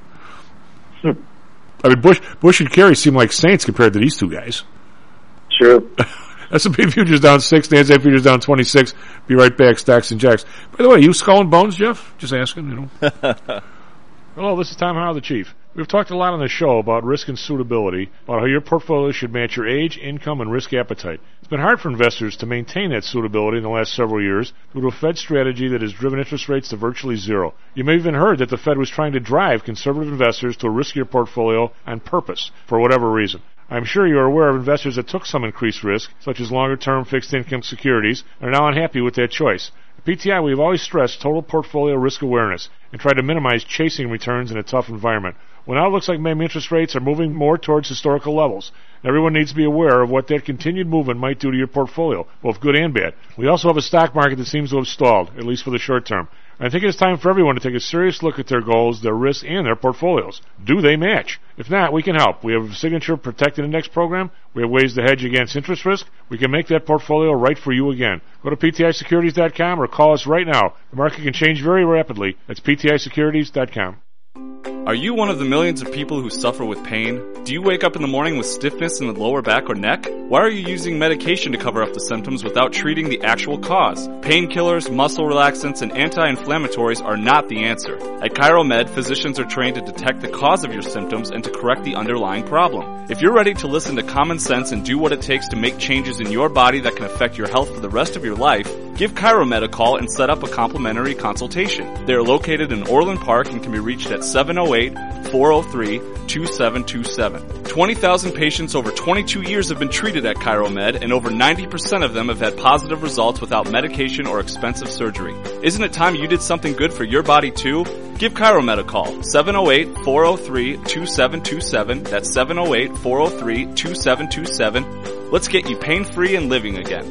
I mean, Bush and Kerry seem like saints compared to these two guys. Sure. S&P futures down 6, NASDAQ futures down 26. Be right back, Stocks and Jacks. By the way, you Skull and Bones, Jeff? Just asking, Hello, this is Tom Howell, the Chief. We've talked a lot on the show about risk and suitability, about how your portfolio should match your age, income, and risk appetite. It's been hard for investors to maintain that suitability in the last several years due to a Fed strategy that has driven interest rates to virtually zero. You may have even heard that the Fed was trying to drive conservative investors to a riskier portfolio on purpose, for whatever reason. I'm sure you are aware of investors that took some increased risk, such as longer-term fixed-income securities, and are now unhappy with that choice. At PTI, we have always stressed total portfolio risk awareness and tried to minimize chasing returns in a tough environment. Well, now it looks like maybe interest rates are moving more towards historical levels. Everyone needs to be aware of what that continued movement might do to your portfolio, both good and bad. We also have a stock market that seems to have stalled, at least for the short term. I think it's time for everyone to take a serious look at their goals, their risks, and their portfolios. Do they match? If not, we can help. We have a Signature Protected Index program. We have ways to hedge against interest risk. We can make that portfolio right for you again. Go to PTIsecurities.com or call us right now. The market can change very rapidly. That's PTIsecurities.com. Are you one of the millions of people who suffer with pain? Do you wake up in the morning with stiffness in the lower back or neck? Why are you using medication to cover up the symptoms without treating the actual cause? Painkillers, muscle relaxants, and anti-inflammatories are not the answer. At ChiroMed, physicians are trained to detect the cause of your symptoms and to correct the underlying problem. If you're ready to listen to common sense and do what it takes to make changes in your body that can affect your health for the rest of your life, give ChiroMed a call and set up a complimentary consultation. They are located in Orland Park and can be reached at 708-403-2727. 20,000 patients over 22 years have been treated at ChiroMed, and over 90% of them have had positive results without medication or expensive surgery. Isn't it time you did something good for your body too? Give ChiroMed a call, 708-403-2727. That's 708-403-2727. Let's get you pain-free and living again.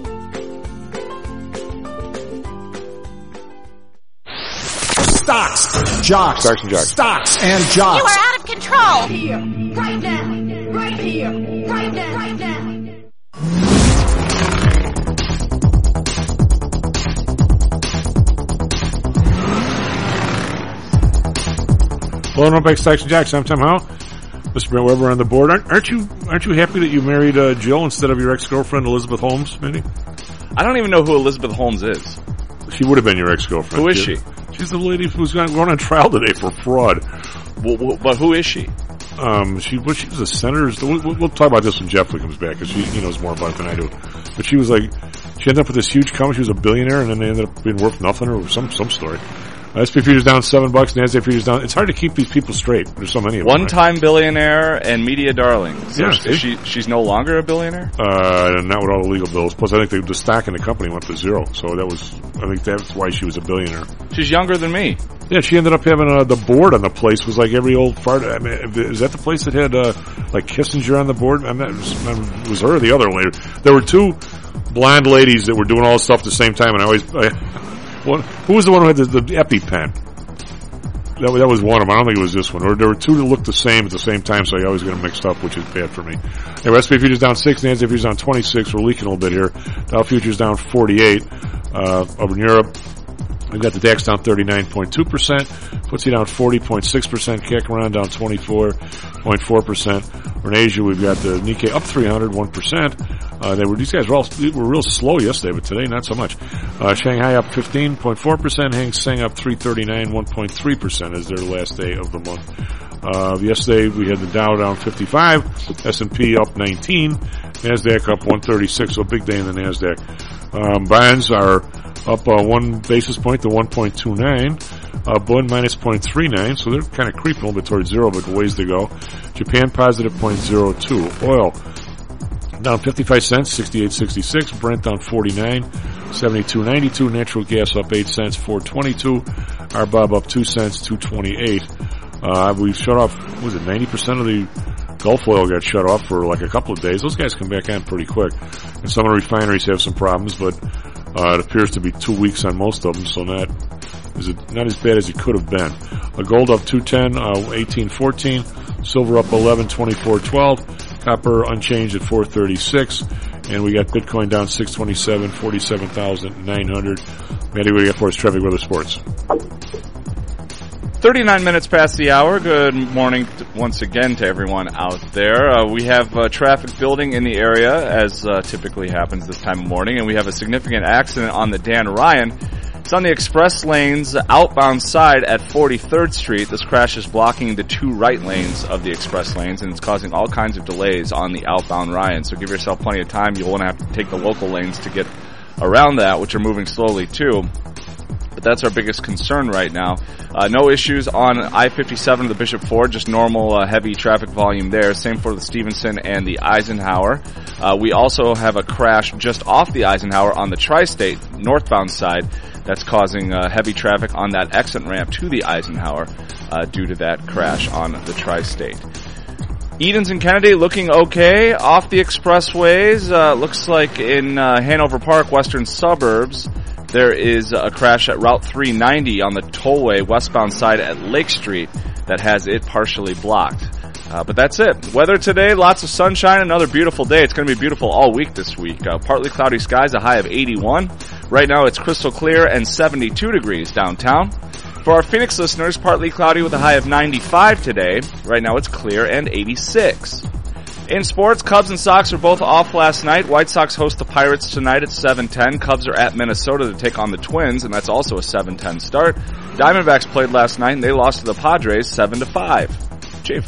Stocks, jocks, Stocks and Jocks. Stocks and jocks. You are out of control. Here, right now, right here, right now, right now. Hello, and back, Stocks and Jocks. I'm Tom Howell. Mr. Brent Weber on the board. Aren't you happy that you married Jill instead of your ex-girlfriend Elizabeth Holmes, Mindy? I don't even know who Elizabeth Holmes is. She would have been your ex-girlfriend. Who is she? She's the lady who's going on trial today for fraud. But who is she? She was a senator. We'll talk about this when Jeffrey comes back, because he knows more about it than I do. But she ended up with this huge company. She was a billionaire, and then they ended up being worth nothing, or some story. SP futures down $7. NASDAQ futures down. It's hard to keep these people straight. There's so many of them. One-time billionaire and media darling. So Yeah, she's no longer a billionaire? Not with all the legal bills. Plus, I think the stock in the company went to zero. So I think that's why she was a billionaire. She's younger than me. Yeah, she ended up having the board on the place was like every old fart. I mean, is that the place that had like Kissinger on the board? It was her or the other lady. There were two blonde ladies that were doing all this stuff at the same time, and who was the one who had the EpiPen? That was one of them. I don't think it was this one. Or there were two that looked the same at the same time, so I always get them mixed up, which is bad for me. Anyway, SP futures down 6, NASDAQ futures down 26. We're leaking a little bit here. Dow futures down 48. Over in Europe, we've got the DAX down 39.2%. FTSE down 40.6%. CAC around down 24.4%. Or in Asia, we've got the Nikkei up 300, 1%. These guys were real slow yesterday, but today not so much. Shanghai up 15.4%. Hang Seng up 339, 1.3% is their last day of the month. Yesterday we had the Dow down 55, S&P up 19, NASDAQ up 136, so a big day in the NASDAQ. Bonds are up 1 basis point to 1.29. Bund minus 0.39, so they're kind of creeping a little bit towards zero, but ways to go. Japan positive 0.02. Oil down 55 cents, 68.66. Brent down 49, 72.92. Natural gas up 8 cents, 4.22. RBOB up 2 cents, 2.28. We've shut off, 90% of the Gulf oil got shut off for like a couple of days. Those guys come back on pretty quick. And some of the refineries have some problems, but it appears to be 2 weeks on most of them, so not as bad as it could have been. Gold up 210, 18.14. Silver up 11, 24.12. Copper unchanged at 436. And we got Bitcoin down 627, 47,900. Maddie, what do you got for us? Traffic, weather, sports. 39 minutes past the hour. Good morning once again to everyone out there. We have traffic building in the area, as typically happens this time of morning, and we have a significant accident on the Dan Ryan. It's on the express lanes outbound side at 43rd Street. This crash is blocking the 2 right lanes of the express lanes, and it's causing all kinds of delays on the outbound Ryan. So give yourself plenty of time. You'll want to have to take the local lanes to get around that, which are moving slowly too. But that's our biggest concern right now. No issues on I-57 to the Bishop Ford, just normal heavy traffic volume there. Same for the Stevenson and the Eisenhower. We also have a crash just off the Eisenhower on the Tri-State northbound side that's causing heavy traffic on that exit ramp to the Eisenhower due to that crash on the Tri-State. Edens and Kennedy looking okay off the expressways. Looks like in Hanover Park, western suburbs, there is a crash at Route 390 on the tollway westbound side at Lake Street that has it partially blocked. But that's it. Weather today, lots of sunshine, another beautiful day. It's going to be beautiful all week this week. Partly cloudy skies, a high of 81. Right now it's crystal clear and 72 degrees downtown. For our Phoenix listeners, partly cloudy with a high of 95 today. Right now it's clear and 86. In sports, Cubs and Sox are both off last night. White Sox host the Pirates tonight at 7:10. Cubs are at Minnesota to take on the Twins, and that's also a 7:10 start. Diamondbacks played last night, and they lost to the Padres 7-5. Chief.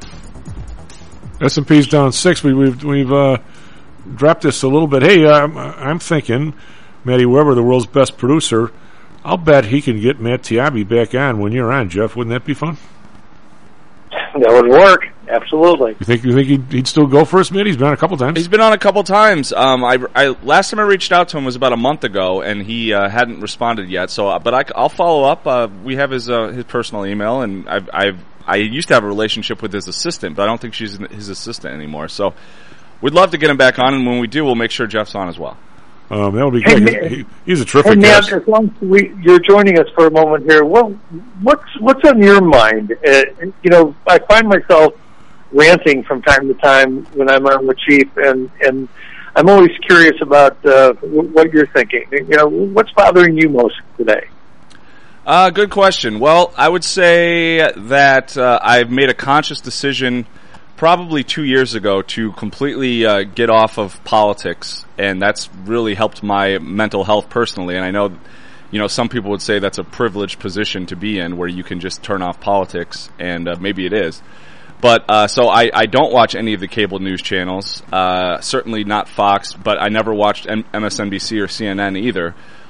S&P's down 6. We've dropped this a little bit. Hey, I'm thinking Matty Weber, the world's best producer, I'll bet he can get Matt Tiabi back on when you're on, Jeff. Wouldn't that be fun? That would work. Absolutely. You think he'd still go for us, Matt? He's been on a couple times. He's been on a couple times. Last time I reached out to him was about a month ago, and he hadn't responded yet. So, but I'll follow up. We have his personal email, and I used to have a relationship with his assistant, but I don't think she's his assistant anymore. So, we'd love to get him back on, and when we do, we'll make sure Jeff's on as well. That would be great. He's a terrific guest. As long as you're joining us for a moment here, what's on your mind? I find myself ranting from time to time when I'm on with Chief, and I'm always curious about what you're thinking. What's bothering you most today? Good question. Well, I would say that I've made a conscious decision probably 2 years ago to completely get off of politics, and that's really helped my mental health personally. And I know, some people would say that's a privileged position to be in, where you can just turn off politics, and maybe it is. But so I don't watch any of the cable news channels, certainly not Fox, but I never watched MSNBC or CNN either.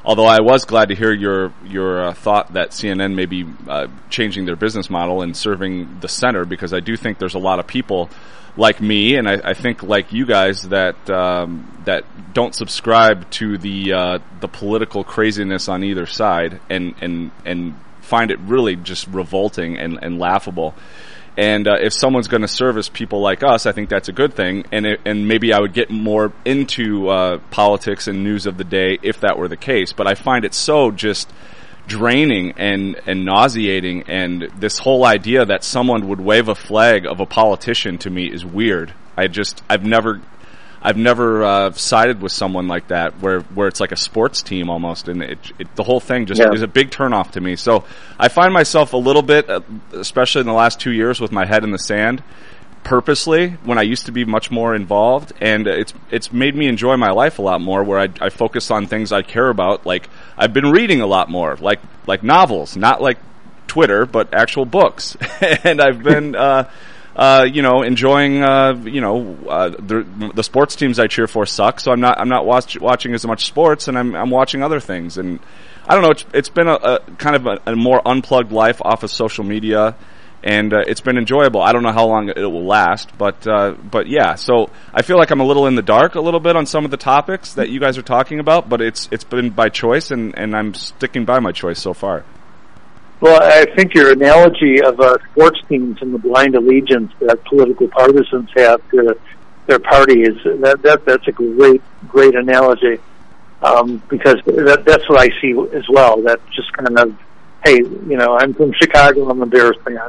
Although I was glad to hear your thought that CNN may be changing their business model and serving the center, because I do think there's a lot of people like me, and I think like you guys, that that don't subscribe to the political craziness on either side, and find it really just revolting and laughable. And if someone's going to service people like us, I think that's a good thing. And maybe I would get more into politics and news of the day if that were the case. But I find it so just draining and nauseating. And this whole idea that someone would wave a flag of a politician, to me, is weird. I've never sided with someone like that, where it's like a sports team almost, and the whole thing just is a big turnoff to me. So I find myself a little bit, especially in the last 2 years, with my head in the sand, purposely, when I used to be much more involved, and it's made me enjoy my life a lot more, where I focus on things I care about. Like, I've been reading a lot more, like novels, not like Twitter, but actual books, and I've been enjoying, the sports teams I cheer for suck, so I'm not watching as much sports, and I'm watching other things. And I don't know, it's been a kind of a more unplugged life off of social media, and it's been enjoyable. I don't know how long it will last, but yeah. So I feel like I'm a little in the dark a little bit on some of the topics that you guys are talking about, but it's been by choice, and I'm sticking by my choice so far. Well, I think your analogy of sports teams and the blind allegiance that political partisans have to their party that's a great analogy, because that's what I see as well. That just kind of, hey, I'm from Chicago, I'm a Bears fan.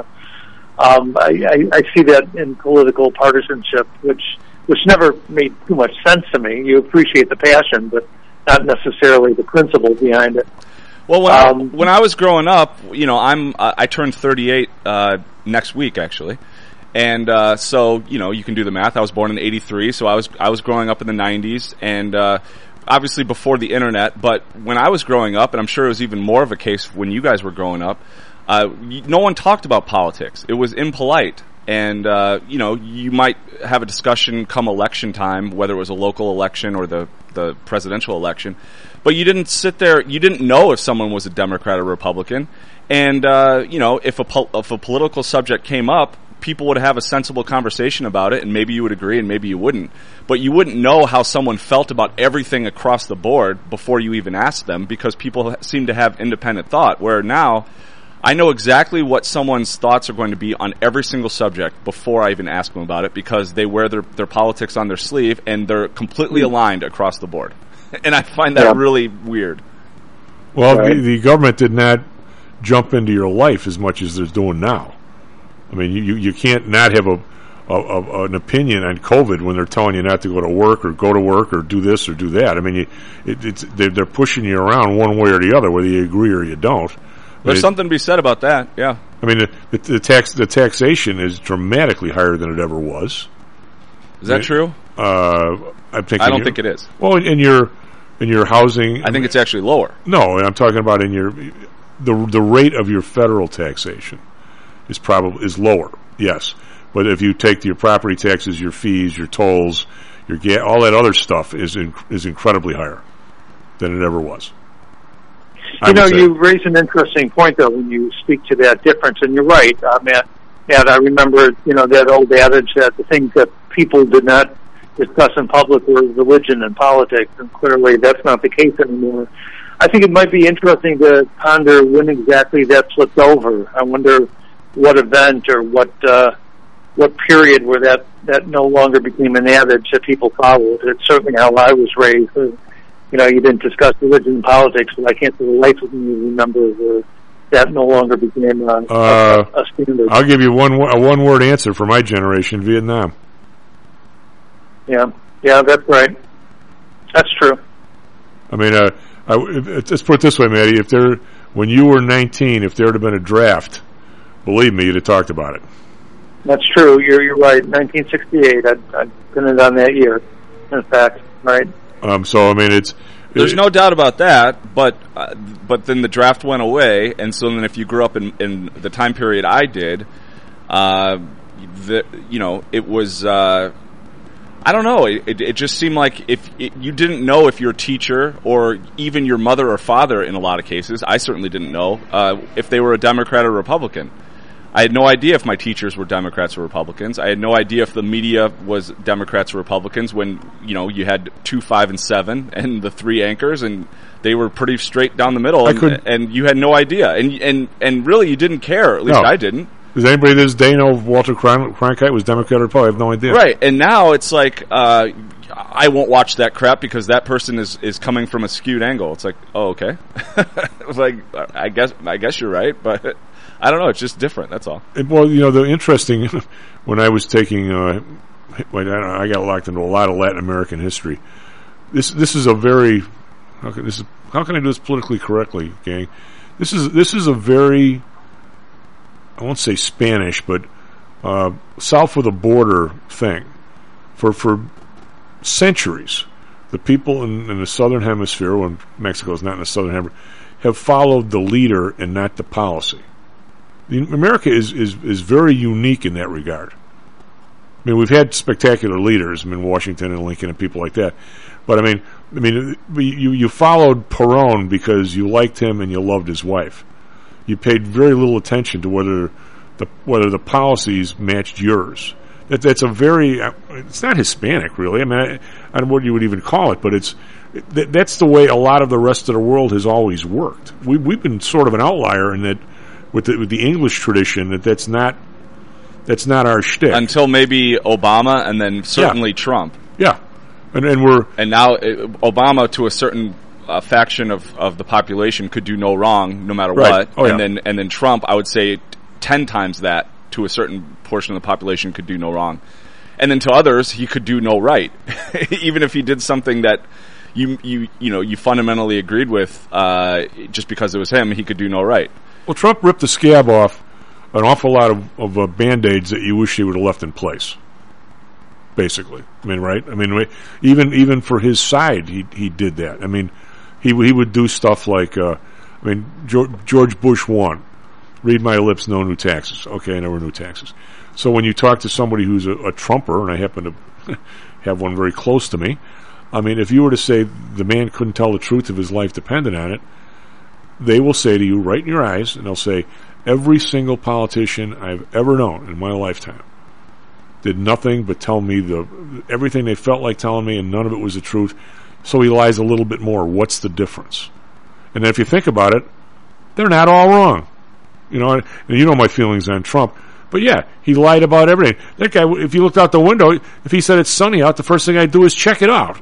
I see that in political partisanship, which never made too much sense to me. You appreciate the passion, but not necessarily the principle behind it. Well, when I was growing up, I turned 38 next week, actually, and so you can do the math. I was born in '83, so I was growing up in the '90s, and obviously before the internet. But when I was growing up, and I'm sure it was even more of a case when you guys were growing up, no one talked about politics. It was impolite. And, you might have a discussion come election time, whether it was a local election or the presidential election, but you didn't sit there, you didn't know if someone was a Democrat or Republican. And, if a political subject came up, people would have a sensible conversation about it, and maybe you would agree and maybe you wouldn't. But you wouldn't know how someone felt about everything across the board before you even asked them, because people seem to have independent thought, where now I know exactly what someone's thoughts are going to be on every single subject before I even ask them about it, because they wear their politics on their sleeve and they're completely aligned across the board. And I find that really weird. Well, the government did not jump into your life as much as they're doing now. I mean, you can't not have an opinion on COVID when they're telling you not to go to work or do this or do that. I mean, they're pushing you around one way or the other, whether you agree or you don't. There's something to be said about that, yeah. I mean, the taxation is dramatically higher than it ever was. Is that true? I don't think it is. Well, in your housing, I think it's actually lower. No, I'm talking about in the rate of your federal taxation is lower. Yes, but if you take your property taxes, your fees, your tolls, your all that other stuff is incredibly higher than it ever was. You raise an interesting point, though, when you speak to that difference, and you're right, Matt. I remember, that old adage that the things that people did not discuss in public were religion and politics, and clearly that's not the case anymore. I think it might be interesting to ponder when exactly that flipped over. I wonder what event or what period where that no longer became an adage that people followed. It's certainly how I was raised. You didn't discuss religion and politics, but I can't for the life of me remember where that no longer became a standard. I'll give you a one-word answer for my generation: Vietnam. Yeah, that's right. That's true. I mean, let's put it this way, Matty. When you were 19, if there had been a draft, believe me, you'd have talked about it. That's true. You're right. 1968. I'd been it on that year. In fact, right. So I mean, there's no doubt about that, but then the draft went away, and so then if you grew up in the time period I did, it was I don't know. It just seemed like you didn't know if your teacher or even your mother or father, in a lot of cases, I certainly didn't know if they were a Democrat or Republican. I had no idea if my teachers were Democrats or Republicans. I had no idea if the media was Democrats or Republicans when, you had 2, 5, and 7 and the 3 anchors, and they were pretty straight down the middle, and you had no idea. And really you didn't care. At least I didn't. Does anybody this day know if Walter Cronkite was Democrat or Republican? I have no idea. Right, and now it's like, I won't watch that crap because that person is coming from a skewed angle. It's like, oh, okay. Like, I guess you're right, but I don't know. It's just different. That's all. Well, the interesting, when I was taking, I got locked into a lot of Latin American history. This is a very, how can I do this politically correctly, gang? This is a very, I won't say Spanish, but south of the border thing. For centuries, the people in the southern hemisphere, when Mexico is not in the southern hemisphere, have followed the leader and not the policy. America is very unique in that regard. I mean, we've had spectacular leaders, Washington and Lincoln and people like that. But I mean, you followed Perón because you liked him and you loved his wife. You paid very little attention to whether the policies matched yours. That's a very, it's not Hispanic really. I mean, I don't know what you would even call it, but that's the way a lot of the rest of the world has always worked. We've been sort of an outlier in that with the English tradition that's not our shtick. Until maybe Obama and then certainly Trump. Yeah. And now Obama, to a certain faction of the population, could do no wrong no matter what. Oh, yeah. And then Trump, I would say 10 times that, to a certain portion of the population, could do no wrong. And then to others, he could do no right. Even if he did something that you fundamentally agreed with, just because it was him, he could do no right. Well, Trump ripped the scab off an awful lot of Band-Aids that you wish he would have left in place. Basically, I mean, right? I mean, even for his side, he did that. I mean, he would do stuff like, George Bush 1, read my lips, no new taxes. Okay, no new taxes. So when you talk to somebody who's a Trumper, and I happen to have one very close to me, I mean, if you were to say the man couldn't tell the truth if his life depended on it, they will say to you right in your eyes, and they'll say, every single politician I've ever known in my lifetime did nothing but tell me everything they felt like telling me, and none of it was the truth. So he lies a little bit more. What's the difference? And if you think about it, they're not all wrong. And you know my feelings on Trump. But yeah, he lied about everything. That guy, if you looked out the window, if he said it's sunny out, the first thing I'd do is check it out.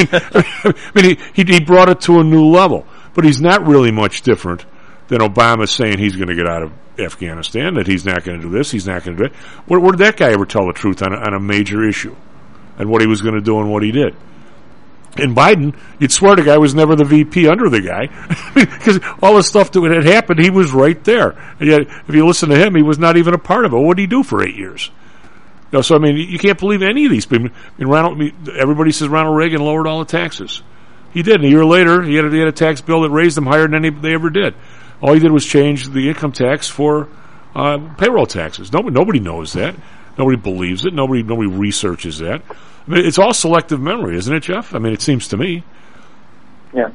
He brought it to a new level. But he's not really much different than Obama saying he's going to get out of Afghanistan, that he's not going to do this, he's not going to do it. Where did that guy ever tell the truth on a major issue? And what he was going to do and what he did? And Biden, you'd swear the guy was never the VP under the guy. Because all the stuff that had happened, he was right there. And yet, if you listen to him, he was not even a part of it. What did he do for 8 years? So, I mean, you can't believe any of these people. Everybody says Ronald Reagan lowered all the taxes. He did. And a year later, he had a tax bill that raised them higher than they ever did. All he did was change the income tax for payroll taxes. Nobody knows that. Nobody believes it. Nobody researches that. I mean, it's all selective memory, isn't it, Jeff? I mean, it seems to me. Yeah.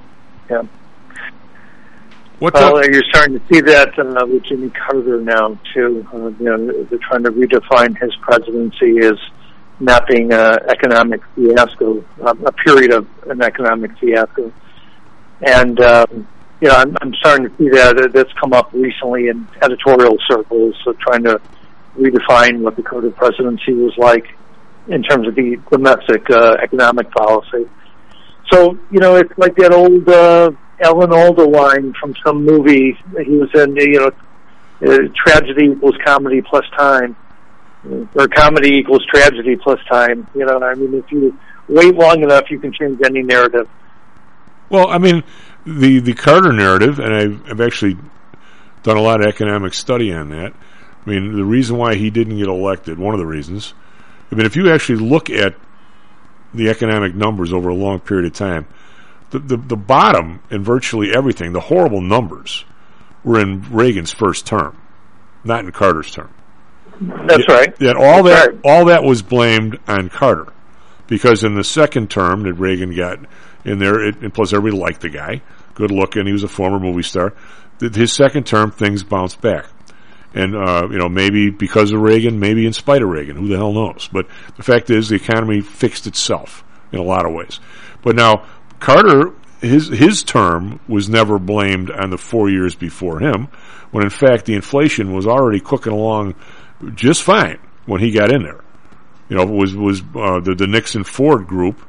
You're starting to see that with Jimmy Carter now too. They're trying to redefine his presidency as not being an economic fiasco, a period of an economic fiasco, and I'm starting to see that that's come up recently in editorial circles, so trying to redefine what the Carter presidency was like in terms of the domestic economic policy. So, it's like that old Alan Alda line from some movie he was in, tragedy equals comedy plus time, or comedy equals tragedy plus time. If you wait long enough, you can change any narrative. Well, I mean, the Carter narrative, and I've actually done a lot of economic study on that. I mean, the reason why he didn't get elected, one of the reasons, I mean, if you actually look at the economic numbers over a long period of time, the bottom in virtually everything, the horrible numbers, were in Reagan's first term, not in Carter's term. That's right. All that was blamed on Carter, because in the second term that Reagan got in there, and plus everybody liked the guy, good looking, he was a former movie star. His second term, things bounced back. And, maybe because of Reagan, maybe in spite of Reagan, who the hell knows. But the fact is, the economy fixed itself in a lot of ways. But now, Carter, his term was never blamed on the 4 years before him, when in fact the inflation was already cooking along just fine when he got in there. It was the Nixon Ford group.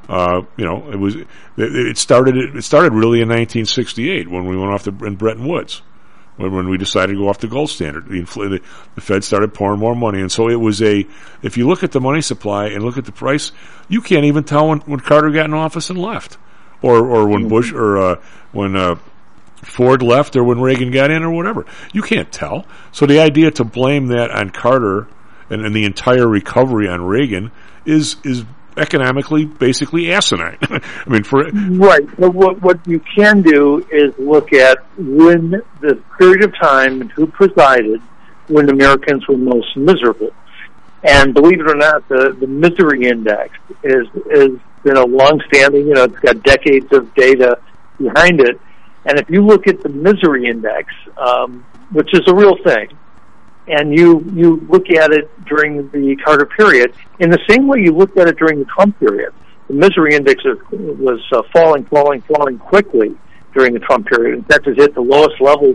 It started really in 1968 when we went off in Bretton Woods. When we decided to go off the gold standard, the Fed started pouring more money, and so it was if you look at the money supply and look at the price, you can't even tell when Carter got in office and left, or when Bush, or when Ford left, or when Reagan got in, or whatever. You can't tell. So the idea to blame that on Carter and the entire recovery on Reagan is economically basically asinine. I mean, right. But what you can do is look at when the period of time and who presided when Americans were most miserable. And believe it or not, the misery index is been a long-standing. It's got decades of data behind it. And if you look at the misery index, which is a real thing, and you look at it during the Carter period, in the same way you looked at it during the Trump period. The misery index was falling quickly during the Trump period. In fact, it hit the lowest levels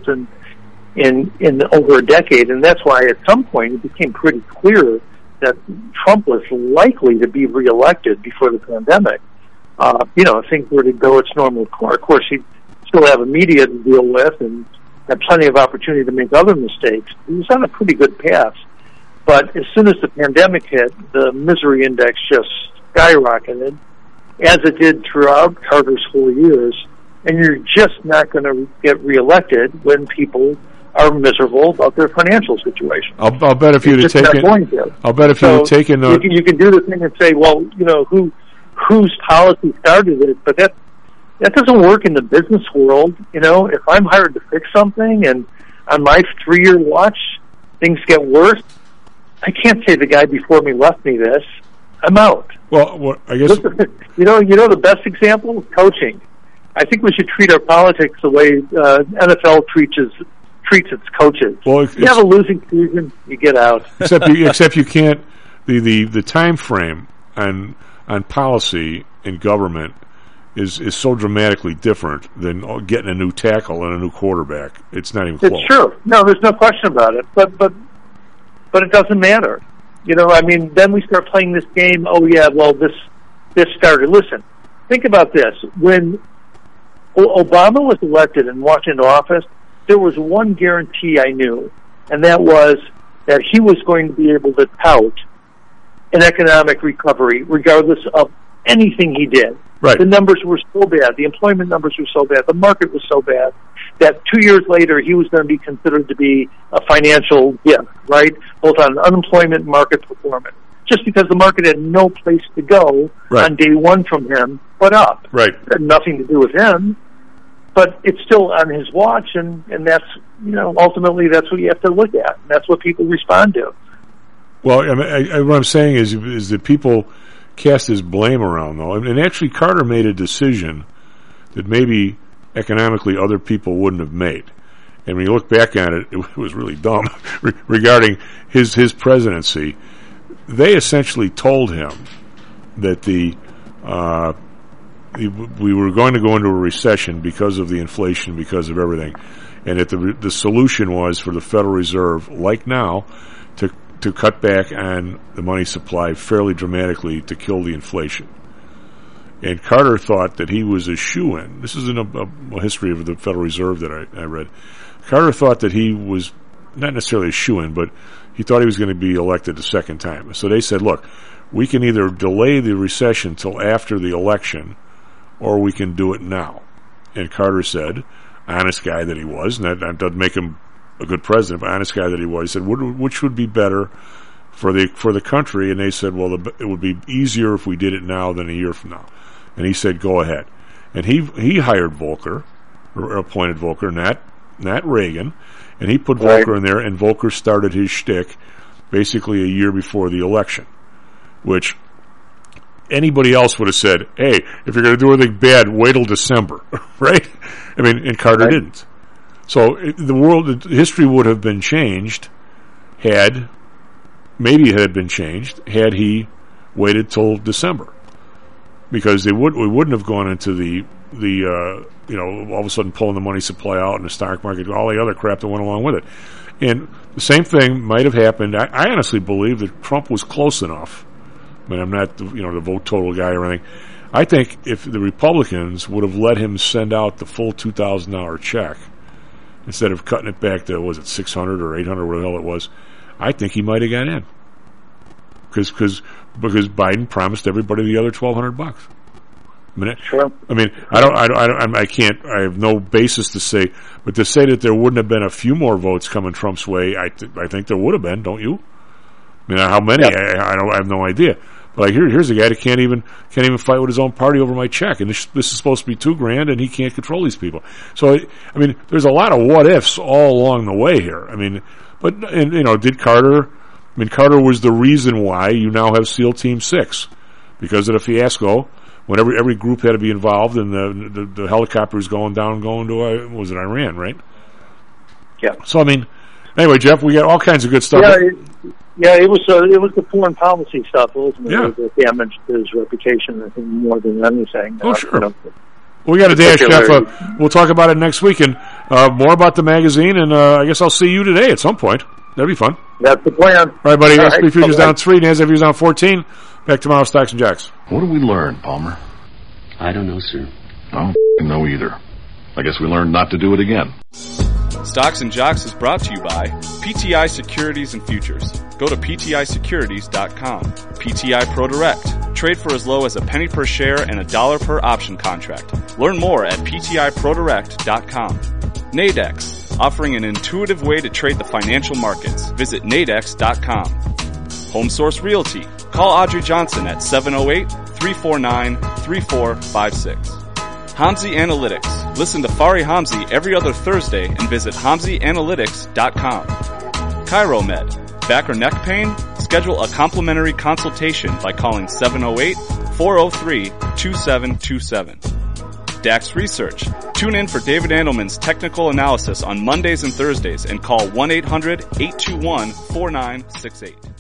in over a decade, and that's why at some point it became pretty clear that Trump was likely to be reelected before the pandemic. If things were to go its normal course. Of course, he'd still have a media to deal with and had plenty of opportunity to make other mistakes. He was on a pretty good path. But as soon as the pandemic hit, the misery index just skyrocketed, as it did throughout Carter's 4 years. And you're just not going to get reelected when people are miserable about their financial situation. I'll bet if you'd have taken. I'll bet if you'd have taken. You can do the thing and say, well, whose policy started it, but that doesn't work in the business world. If I'm hired to fix something and on my 3-year watch things get worse, I can't say the guy before me left me this. I'm out. Well, I guess the best example is coaching. I think we should treat our politics the way NFL treats its coaches. Well, you have a losing season, you get out. Except you can't. The time frame on policy in government is so dramatically different than getting a new tackle and a new quarterback. It's not even close. It's true. No, there's no question about it. But it doesn't matter. Then we start playing this game. Oh yeah, well this started. Listen, think about this. When Obama was elected and walked into office, there was one guarantee I knew, and that was that he was going to be able to tout an economic recovery regardless of anything he did. Right. The numbers were so bad. The employment numbers were so bad. The market was so bad that 2 years later he was going to be considered to be a financial gift, right? Both on unemployment and market performance. Just because the market had no place to go on day one from him but up. Right. It had nothing to do with him. But it's still on his watch, and that's, ultimately that's what you have to look at. And that's what people respond to. Well, what I'm saying is that people cast his blame around, though. And actually, Carter made a decision that maybe economically other people wouldn't have made. And when you look back on it, it was really dumb regarding his presidency. They essentially told him that we were going to go into a recession because of the inflation, because of everything, and that the solution was for the Federal Reserve, like now, to cut back on the money supply fairly dramatically to kill the inflation. And Carter thought that he was a shoo-in. This is in a history of the Federal Reserve that I read. Carter thought that he was not necessarily a shoo-in, but he thought he was going to be elected the second time. So they said, look, we can either delay the recession till after the election, or we can do it now. And Carter said, honest guy that he was, and that doesn't make him a good president, but honest guy that he was, he said, which would be better for the country? And they said, well, it would be easier if we did it now than a year from now. And he said, go ahead. And he hired Volcker, or appointed Volcker, not Reagan, and he put Volcker in there, and Volcker started his shtick basically a year before the election, which anybody else would have said, hey, if you're going to do anything bad, wait till December, right? I mean, and Carter didn't. So history would have been changed had he waited till December, because we wouldn't have gone into the all of a sudden pulling the money supply out in the stock market, all the other crap that went along with it. And the same thing might have happened. I honestly believe that Trump was close enough. I mean, I'm not the vote total guy or anything. I think if the Republicans would have let him send out the full $2,000 check instead of cutting it back to, was it 600 or 800, whatever the hell it was, I think he might have got in. Because Biden promised everybody the other $1,200. Sure. I mean, I have no basis to say, but to say that there wouldn't have been a few more votes coming Trump's way, I think there would have been, don't you? I mean, how many? Yep. I have no idea. But here's a guy that can't even fight with his own party over my check, and this is supposed to be $2,000, and he can't control these people. So, I mean, there's a lot of what ifs all along the way here. I mean, did Carter? I mean, Carter was the reason why you now have SEAL Team 6, because of the fiasco when every group had to be involved, and the helicopters going to was it Iran, right? Yeah. So I mean, anyway, Jeff, we got all kinds of good stuff. Yeah, it was the foreign policy stuff ultimately that damaged his reputation, I think, more than anything. Oh, sure. Well, we got a dash, Jeff. We'll talk about it next week, and more about the magazine, and I guess I'll see you today at some point. That'd be fun. That's the plan. All right, buddy. S&P futures down 3, NASDAQ futures down 14. Back tomorrow, Stocks and Jocks. What did we learn, Palmer? I don't know, sir. I don't know either. I guess we learned not to do it again. Stocks and Jocks is brought to you by PTI Securities and Futures. Go to PTIsecurities.com. PTI Pro Direct. Trade for as low as a penny per share and $1 per option contract. Learn more at PTIProDirect.com. Nadex, offering an intuitive way to trade the financial markets. Visit Nadex.com. Home Source Realty. Call Audrey Johnson at 708-349-3456. Hamzy Analytics. Listen to Fari Hamzy every other Thursday and visit HamzyAnalytics.com. ChiroMed. Back or neck pain? Schedule a complimentary consultation by calling 708-403-2727. DAX Research. Tune in for David Andelman's technical analysis on Mondays and Thursdays and call 1-800-821-4968.